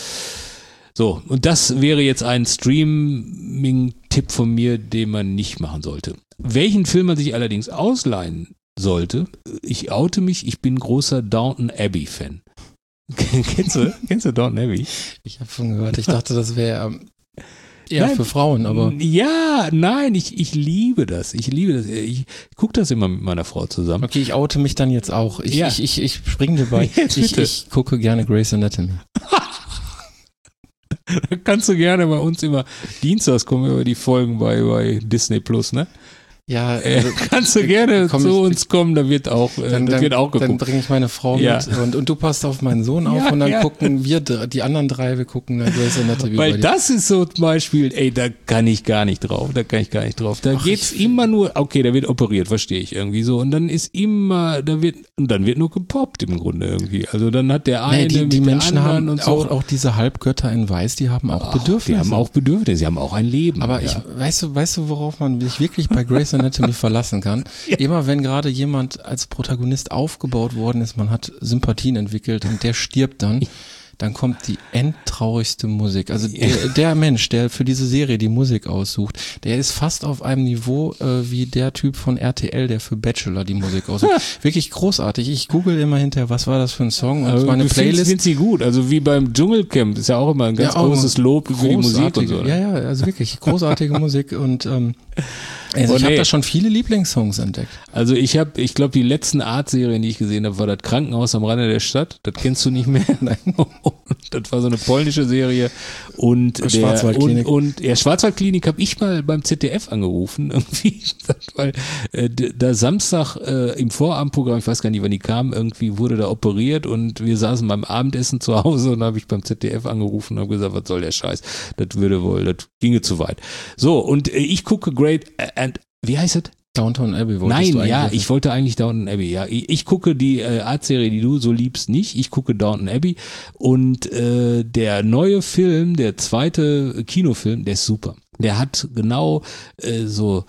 so. Und das wäre jetzt ein Streaming-Tipp von mir, den man nicht machen sollte. Welchen Film man sich allerdings ausleihen sollte, ich oute mich, ich bin großer Downton Abbey-Fan. Kennst du Downton Abbey? Ich habe schon gehört, ich dachte, das wäre eher für Frauen, aber. Ja, nein, ich liebe das. Ich gucke das immer mit meiner Frau zusammen. Okay, ich oute mich dann jetzt auch. Ich springe dir bei. Ich gucke gerne Grey's Anatomy. Da kannst du gerne bei uns immer dienstags kommen über die Folgen bei Disney Plus, ne? Ja, kannst du gerne zu uns kommen, da wird auch geguckt. Dann bringe ich meine Frau mit und du passt auf meinen Sohn auf und dann gucken wir, die anderen 3, wir gucken dann Grey's Anatomy. Weil das ist so zum Beispiel, da kann ich gar nicht drauf. Da geht's immer nur, okay, da wird operiert, verstehe ich irgendwie so. Und dann ist immer, dann wird nur gepoppt im Grunde irgendwie. Also dann hat der eine die Menschen haben und so. auch diese Halbgötter in Weiß, die haben auch Bedürfnisse. Die haben auch Bedürfnisse, sie haben auch ein Leben. Aber weißt du, worauf man sich wirklich bei Grey's Anatomy verlassen kann? Ja. Immer wenn gerade jemand als Protagonist aufgebaut worden ist, man hat Sympathien entwickelt und der stirbt dann dann kommt die endtraurigste Musik. Also der Mensch, der für diese Serie die Musik aussucht, der ist fast auf einem Niveau wie der Typ von RTL, der für Bachelor die Musik aussucht. Wirklich großartig. Ich google immer hinterher, was war das für ein Song? Und es war eine Playlist. Ich finde sie gut. Also wie beim Dschungelcamp ist ja auch immer ein ganz großes Lob für die Musik und so. Ja, also wirklich großartige Musik und also ich habe da schon viele Lieblingssongs entdeckt. Also ich glaube, die letzten Art-Serien, die ich gesehen habe, war das Krankenhaus am Rande der Stadt. Das kennst du nicht mehr. Nein. Das war so eine polnische Serie. Und Schwarzwaldklinik. Und Schwarzwaldklinik habe ich mal beim ZDF angerufen, irgendwie, weil da Samstag im Vorabendprogramm, ich weiß gar nicht, wann die kamen, irgendwie wurde da operiert und wir saßen beim Abendessen zu Hause und da habe ich beim ZDF angerufen und habe gesagt, was soll der Scheiß? Das ginge zu weit. So, und ich gucke wie heißt es? Downton Abbey ich wollte eigentlich Downton Abbey, ja. Ich gucke die Art-Serie, die du so liebst, nicht. Ich gucke Downton Abbey und der neue Film, der zweite Kinofilm, der ist super. Der hat genau so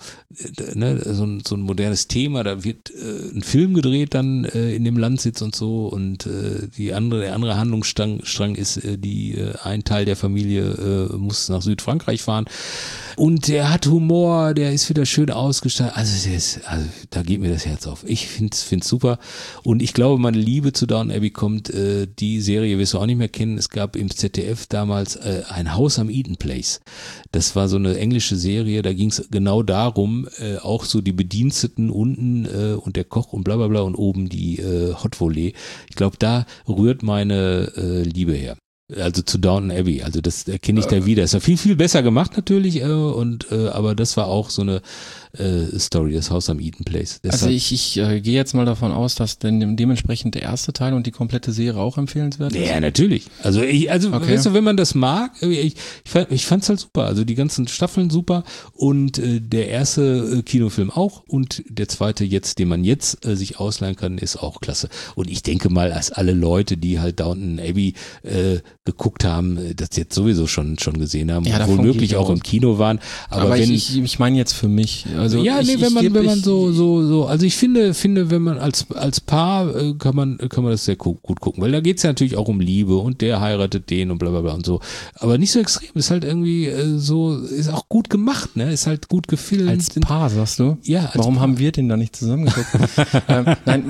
ein modernes Thema, da wird ein Film gedreht dann in dem Landsitz und so und der andere Handlungsstrang ist, ein Teil der Familie muss nach Südfrankreich fahren und der hat Humor, der ist wieder schön ausgestattet, also da geht mir das Herz auf. Ich find's super und ich glaube, meine Liebe zu Downton Abbey kommt, die Serie wirst du auch nicht mehr kennen, es gab im ZDF damals ein Haus am Eaton Place. Das war so eine englische Serie, da ging es genau darum, auch so die Bediensteten unten und der Koch und bla bla bla und oben die Hot Volley. Ich glaube, da rührt meine Liebe her. Also zu Downton Abbey, also das erkenne ich da wieder. Es war viel, viel besser gemacht natürlich, aber das war auch so eine Story, das Haus am Eaton Place. Also ich gehe jetzt mal davon aus, dass denn dementsprechend der erste Teil und die komplette Serie auch empfehlenswert ist. Ja, natürlich. Also okay. Weißt du, wenn man das mag, ich fand's halt super. Also die ganzen Staffeln super und der erste Kinofilm auch und der zweite jetzt, den man jetzt sich ausleihen kann, ist auch klasse. Und ich denke mal, als alle Leute, die halt Downton Abbey geguckt haben, das jetzt sowieso schon gesehen haben, ja, obwohl möglich auch im Kino waren. Aber ich meine jetzt für mich. Also ja, wenn man so, also ich finde, wenn man als Paar kann man das sehr gut gucken, weil da geht's ja natürlich auch um Liebe und der heiratet den und bla bla bla und so. Aber nicht so extrem, ist halt irgendwie so, ist auch gut gemacht, ne? Ist halt gut gefilmt. Als Paar, sagst du? Ja. Warum haben wir den da nicht zusammengeguckt? Nein,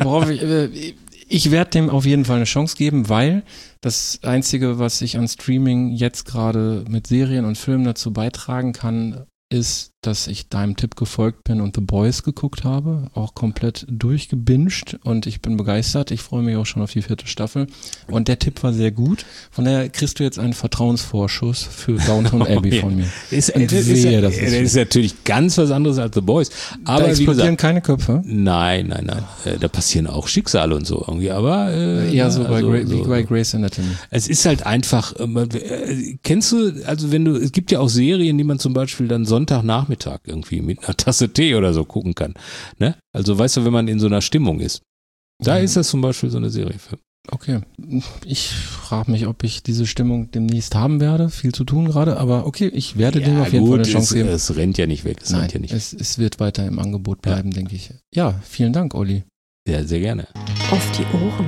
ich werde dem auf jeden Fall eine Chance geben, weil das Einzige, was ich an Streaming jetzt gerade mit Serien und Filmen dazu beitragen kann, ist, dass ich deinem Tipp gefolgt bin und The Boys geguckt habe, auch komplett durchgebinged und ich bin begeistert. Ich freue mich auch schon auf die 4. Staffel und der Tipp war sehr gut. Von daher kriegst du jetzt einen Vertrauensvorschuss für Downton Abbey von mir. Das ist natürlich ganz was anderes als The Boys. Aber da explodieren wie gesagt, keine Köpfe? Nein. Da passieren auch Schicksale und so irgendwie, aber eher so bei Grey's Anatomy. Es ist halt einfach, kennst du, also es gibt ja auch Serien, die man zum Beispiel dann Sonntagnachmittag irgendwie mit einer Tasse Tee oder so gucken kann. Ne? Also weißt du, wenn man in so einer Stimmung ist. Da ist das zum Beispiel so eine Serie für. Okay. Ich frage mich, ob ich diese Stimmung demnächst haben werde. Viel zu tun gerade, aber okay, ich werde dem auf jeden Fall eine Chance geben. Es rennt ja nicht weg. Es wird weiter im Angebot bleiben, denke ich. Ja, vielen Dank, Olli. Ja, sehr gerne. Auf die Ohren.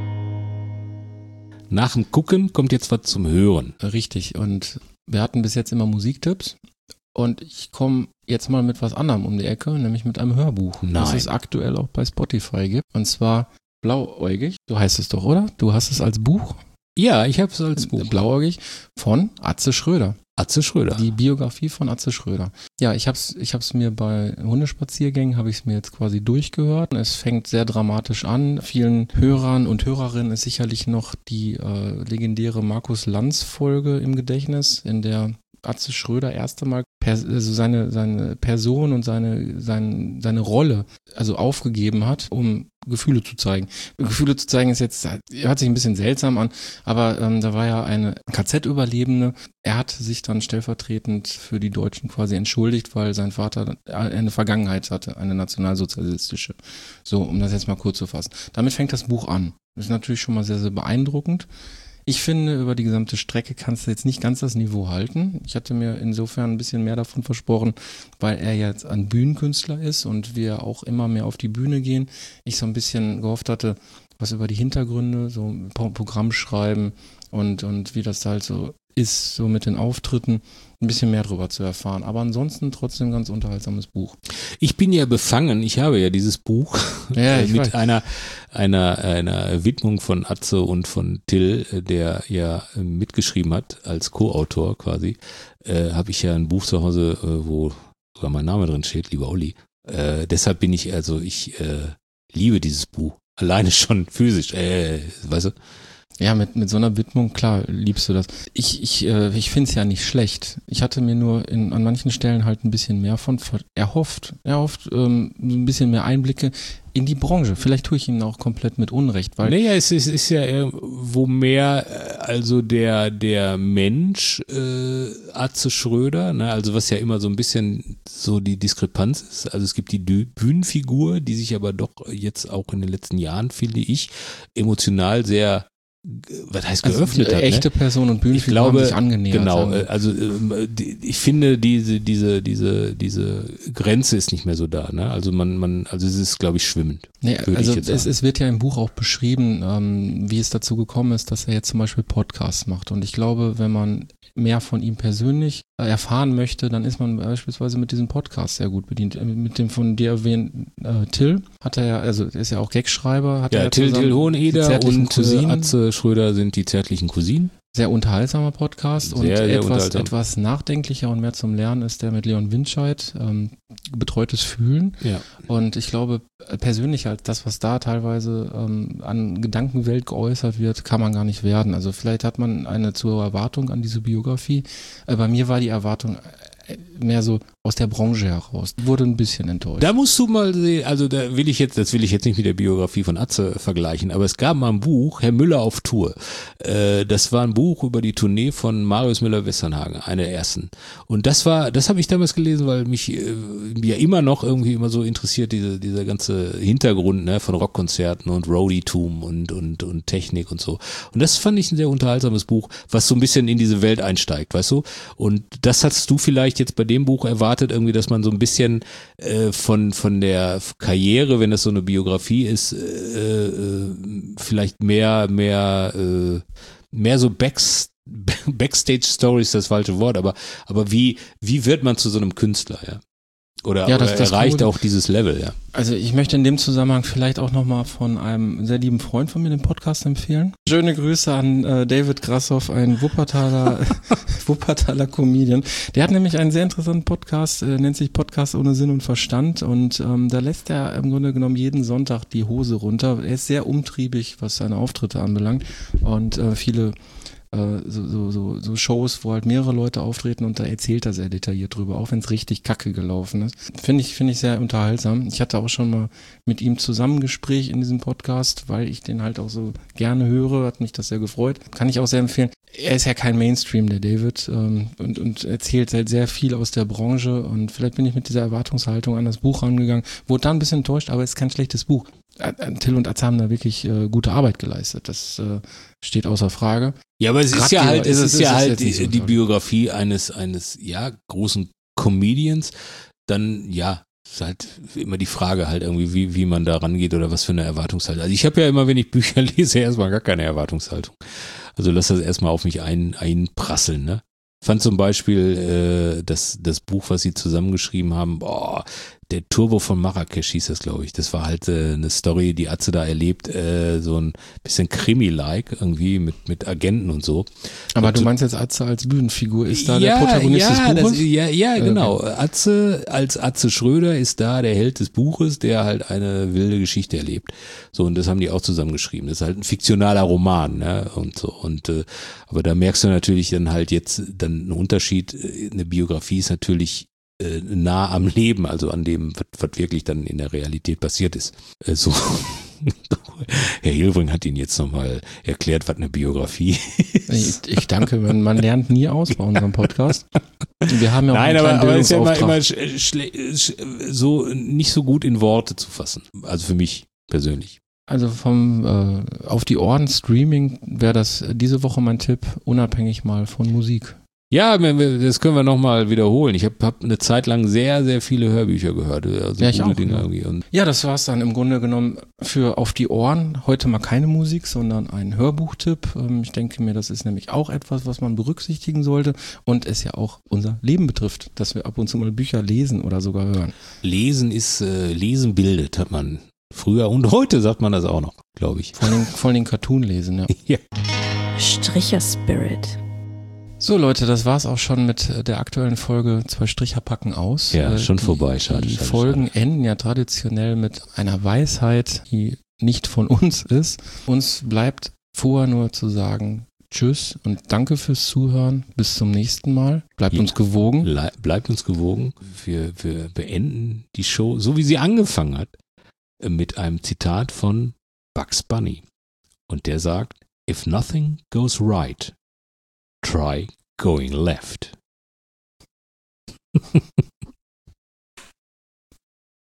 Nach dem Gucken kommt jetzt was zum Hören. Richtig. Und wir hatten bis jetzt immer Musiktipps. Und ich komme jetzt mal mit was anderem um die Ecke, nämlich mit einem Hörbuch, das es aktuell auch bei Spotify gibt. Und zwar Blauäugig, so heißt es doch, oder? Du hast es als Buch? Ja, ich habe es als Buch. Blauäugig von Atze Schröder. Atze Schröder. Die Biografie von Atze Schröder. Ja, ich hab's mir bei Hundespaziergängen, habe ich es mir jetzt quasi durchgehört. Es fängt sehr dramatisch an. Vielen Hörern und Hörerinnen ist sicherlich noch die legendäre Markus Lanz-Folge im Gedächtnis, in der Atze Schröder erst einmal seine Person und seine Rolle also aufgegeben hat, um Gefühle zu zeigen. Gefühle zu zeigen ist jetzt, hört sich ein bisschen seltsam an, aber da war ja eine KZ-Überlebende. Er hat sich dann stellvertretend für die Deutschen quasi entschuldigt, weil sein Vater eine Vergangenheit hatte, eine nationalsozialistische. So, um das jetzt mal kurz zu fassen. Damit fängt das Buch an. Das ist natürlich schon mal sehr, sehr beeindruckend. Ich finde, über die gesamte Strecke kannst du jetzt nicht ganz das Niveau halten. Ich hatte mir insofern ein bisschen mehr davon versprochen, weil er jetzt ein Bühnenkünstler ist und wir auch immer mehr auf die Bühne gehen. Ich so ein bisschen gehofft hatte, was über die Hintergründe, so Programm schreiben, und wie das halt so ist, so mit den Auftritten, ein bisschen mehr drüber zu erfahren. Aber ansonsten trotzdem ein ganz unterhaltsames Buch. Ich bin ja befangen, ich habe ja dieses Buch mit einer Widmung von Atze und von Till, der ja mitgeschrieben hat, als Co-Autor quasi, habe ich ja ein Buch zu Hause, wo sogar mein Name drin steht, lieber Olli. Deshalb bin ich liebe dieses Buch. Alleine schon physisch, weißt du? Ja, mit so einer Widmung, klar, liebst du das. Ich finde es ja nicht schlecht. Ich hatte mir nur an manchen Stellen halt ein bisschen mehr von erhofft ein bisschen mehr Einblicke in die Branche. Vielleicht tue ich ihm auch komplett mit Unrecht, weil. Naja, es ist ja irgendwo mehr, also der Mensch, Atze Schröder, ne, also was ja immer so ein bisschen so die Diskrepanz ist. Also es gibt die Bühnenfigur, die sich aber doch jetzt auch in den letzten Jahren, finde ich, emotional sehr, was heißt geöffnet also, hat. Echte ne? Person und Bühnenfigur haben sich angenähert. Genau, also ich finde diese Grenze ist nicht mehr so da. Ne? Also also es ist, glaube ich, schwimmend. Nee, also es wird ja im Buch auch beschrieben, wie es dazu gekommen ist, dass er jetzt zum Beispiel Podcasts macht. Und ich glaube, wenn man mehr von ihm persönlich erfahren möchte, dann ist man beispielsweise mit diesem Podcast sehr gut bedient. Mit dem von dir erwähnten Till hat er ja, also er ist ja auch Gagschreiber. Hat ja, er Till Hoheneder und Cousinen. Atze Schröder sind die zärtlichen Cousinen. Sehr unterhaltsamer Podcast und sehr etwas nachdenklicher und mehr zum Lernen ist der mit Leon Winscheid, betreutes Fühlen. Ja. Und ich glaube, persönlich halt das, was da teilweise an Gedankenwelt geäußert wird, kann man gar nicht werden. Also vielleicht hat man eine zu hohe Erwartung an diese Biografie. Bei mir war die Erwartung mehr so aus der Branche heraus. Wurde ein bisschen enttäuscht. Da musst du mal sehen, also das will ich jetzt nicht mit der Biografie von Atze vergleichen, aber es gab mal ein Buch, Herr Müller auf Tour. Das war ein Buch über die Tournee von Marius Müller-Westernhagen, eine der ersten. Und das habe ich damals gelesen, weil mich ja immer noch irgendwie immer so interessiert, dieser ganze Hintergrund, ne, von Rockkonzerten und Roadie-Tum und Technik und so. Und das fand ich ein sehr unterhaltsames Buch, was so ein bisschen in diese Welt einsteigt, weißt du? Und das hast du vielleicht jetzt bei dem Buch erwartet, irgendwie, dass man so ein bisschen von der Karriere, wenn das so eine Biografie ist, vielleicht mehr so Backstage-Stories, das falsche Wort, aber wie wird man zu so einem Künstler, ja? Oder das erreicht auch dieses Level, ja. Also ich möchte in dem Zusammenhang vielleicht auch nochmal von einem sehr lieben Freund von mir den Podcast empfehlen. Schöne Grüße an David Grassoff, ein Wuppertaler Comedian. Der hat nämlich einen sehr interessanten Podcast, nennt sich Podcast ohne Sinn und Verstand und da lässt er im Grunde genommen jeden Sonntag die Hose runter. Er ist sehr umtriebig, was seine Auftritte anbelangt und viele so Shows, wo halt mehrere Leute auftreten und da erzählt er sehr detailliert drüber, auch wenn es richtig kacke gelaufen ist. Finde ich sehr unterhaltsam. Ich hatte auch schon mal mit ihm zusammen ein Gespräch in diesem Podcast, weil ich den halt auch so gerne höre, hat mich das sehr gefreut. Kann ich auch sehr empfehlen. Er ist ja kein Mainstream, der David, und erzählt halt sehr viel aus der Branche und vielleicht bin ich mit dieser Erwartungshaltung an das Buch rangegangen, wurde da ein bisschen enttäuscht, aber es ist kein schlechtes Buch. Till und Atze haben da wirklich gute Arbeit geleistet. Das steht außer Frage. Ja, aber es ist ja halt die Biografie eines großen Comedians. Dann ist halt immer die Frage halt irgendwie, wie man da rangeht oder was für eine Erwartungshaltung. Also ich habe ja immer, wenn ich Bücher lese, erstmal gar keine Erwartungshaltung. Also lass das erstmal auf mich einprasseln, ne? Ich fand zum Beispiel das Buch, was sie zusammengeschrieben haben, der Turbo von Marrakesch hieß das, glaube ich. Das war halt eine Story, die Atze da erlebt, so ein bisschen Krimi-like irgendwie mit Agenten und so. Aber und, du meinst jetzt Atze als Bühnenfigur, ist da der Protagonist des Buches? Genau. Atze als Atze Schröder ist da der Held des Buches, der halt eine wilde Geschichte erlebt. So, und das haben die auch zusammengeschrieben. Das ist halt ein fiktionaler Roman, ne? Und so. Und aber da merkst du natürlich dann halt jetzt dann einen Unterschied. Eine Biografie ist natürlich nah am Leben, also an dem, was wirklich dann in der Realität passiert ist. So. Herr Hilbring hat Ihnen jetzt nochmal erklärt, was eine Biografie ist. Ich danke, man lernt nie aus bei unserem Podcast. Wir haben ja auch aber es ist ja immer so nicht so gut in Worte zu fassen. Also für mich persönlich. Also vom auf die Ohren Streaming wäre das diese Woche mein Tipp, unabhängig mal von Musik. Ja, das können wir nochmal wiederholen. Ich hab eine Zeit lang sehr, sehr viele Hörbücher gehört. Also Ja, ich auch. Dinge irgendwie. Und Ja, das war's dann im Grunde genommen für Auf die Ohren. Heute mal keine Musik, sondern ein Hörbuchtipp. Ich denke mir, das ist nämlich auch etwas, was man berücksichtigen sollte und es ja auch unser Leben betrifft, dass wir ab und zu mal Bücher lesen oder sogar hören. Lesen bildet, hat man früher und heute sagt man das auch noch, glaube ich. Vor allem Cartoon lesen, ja. Ja. Stricher-Spirit. So Leute, das war's auch schon mit der aktuellen Folge 2 Stricher packen aus. Ja, schon vorbei, schade. Die Folgen enden ja traditionell mit einer Weisheit, die nicht von uns ist. Uns bleibt vorher nur zu sagen, tschüss und danke fürs Zuhören. Bis zum nächsten Mal. Bleibt uns gewogen. Bleibt uns gewogen. Wir beenden die Show, so wie sie angefangen hat, mit einem Zitat von Bugs Bunny. Und der sagt, if nothing goes right, try going left.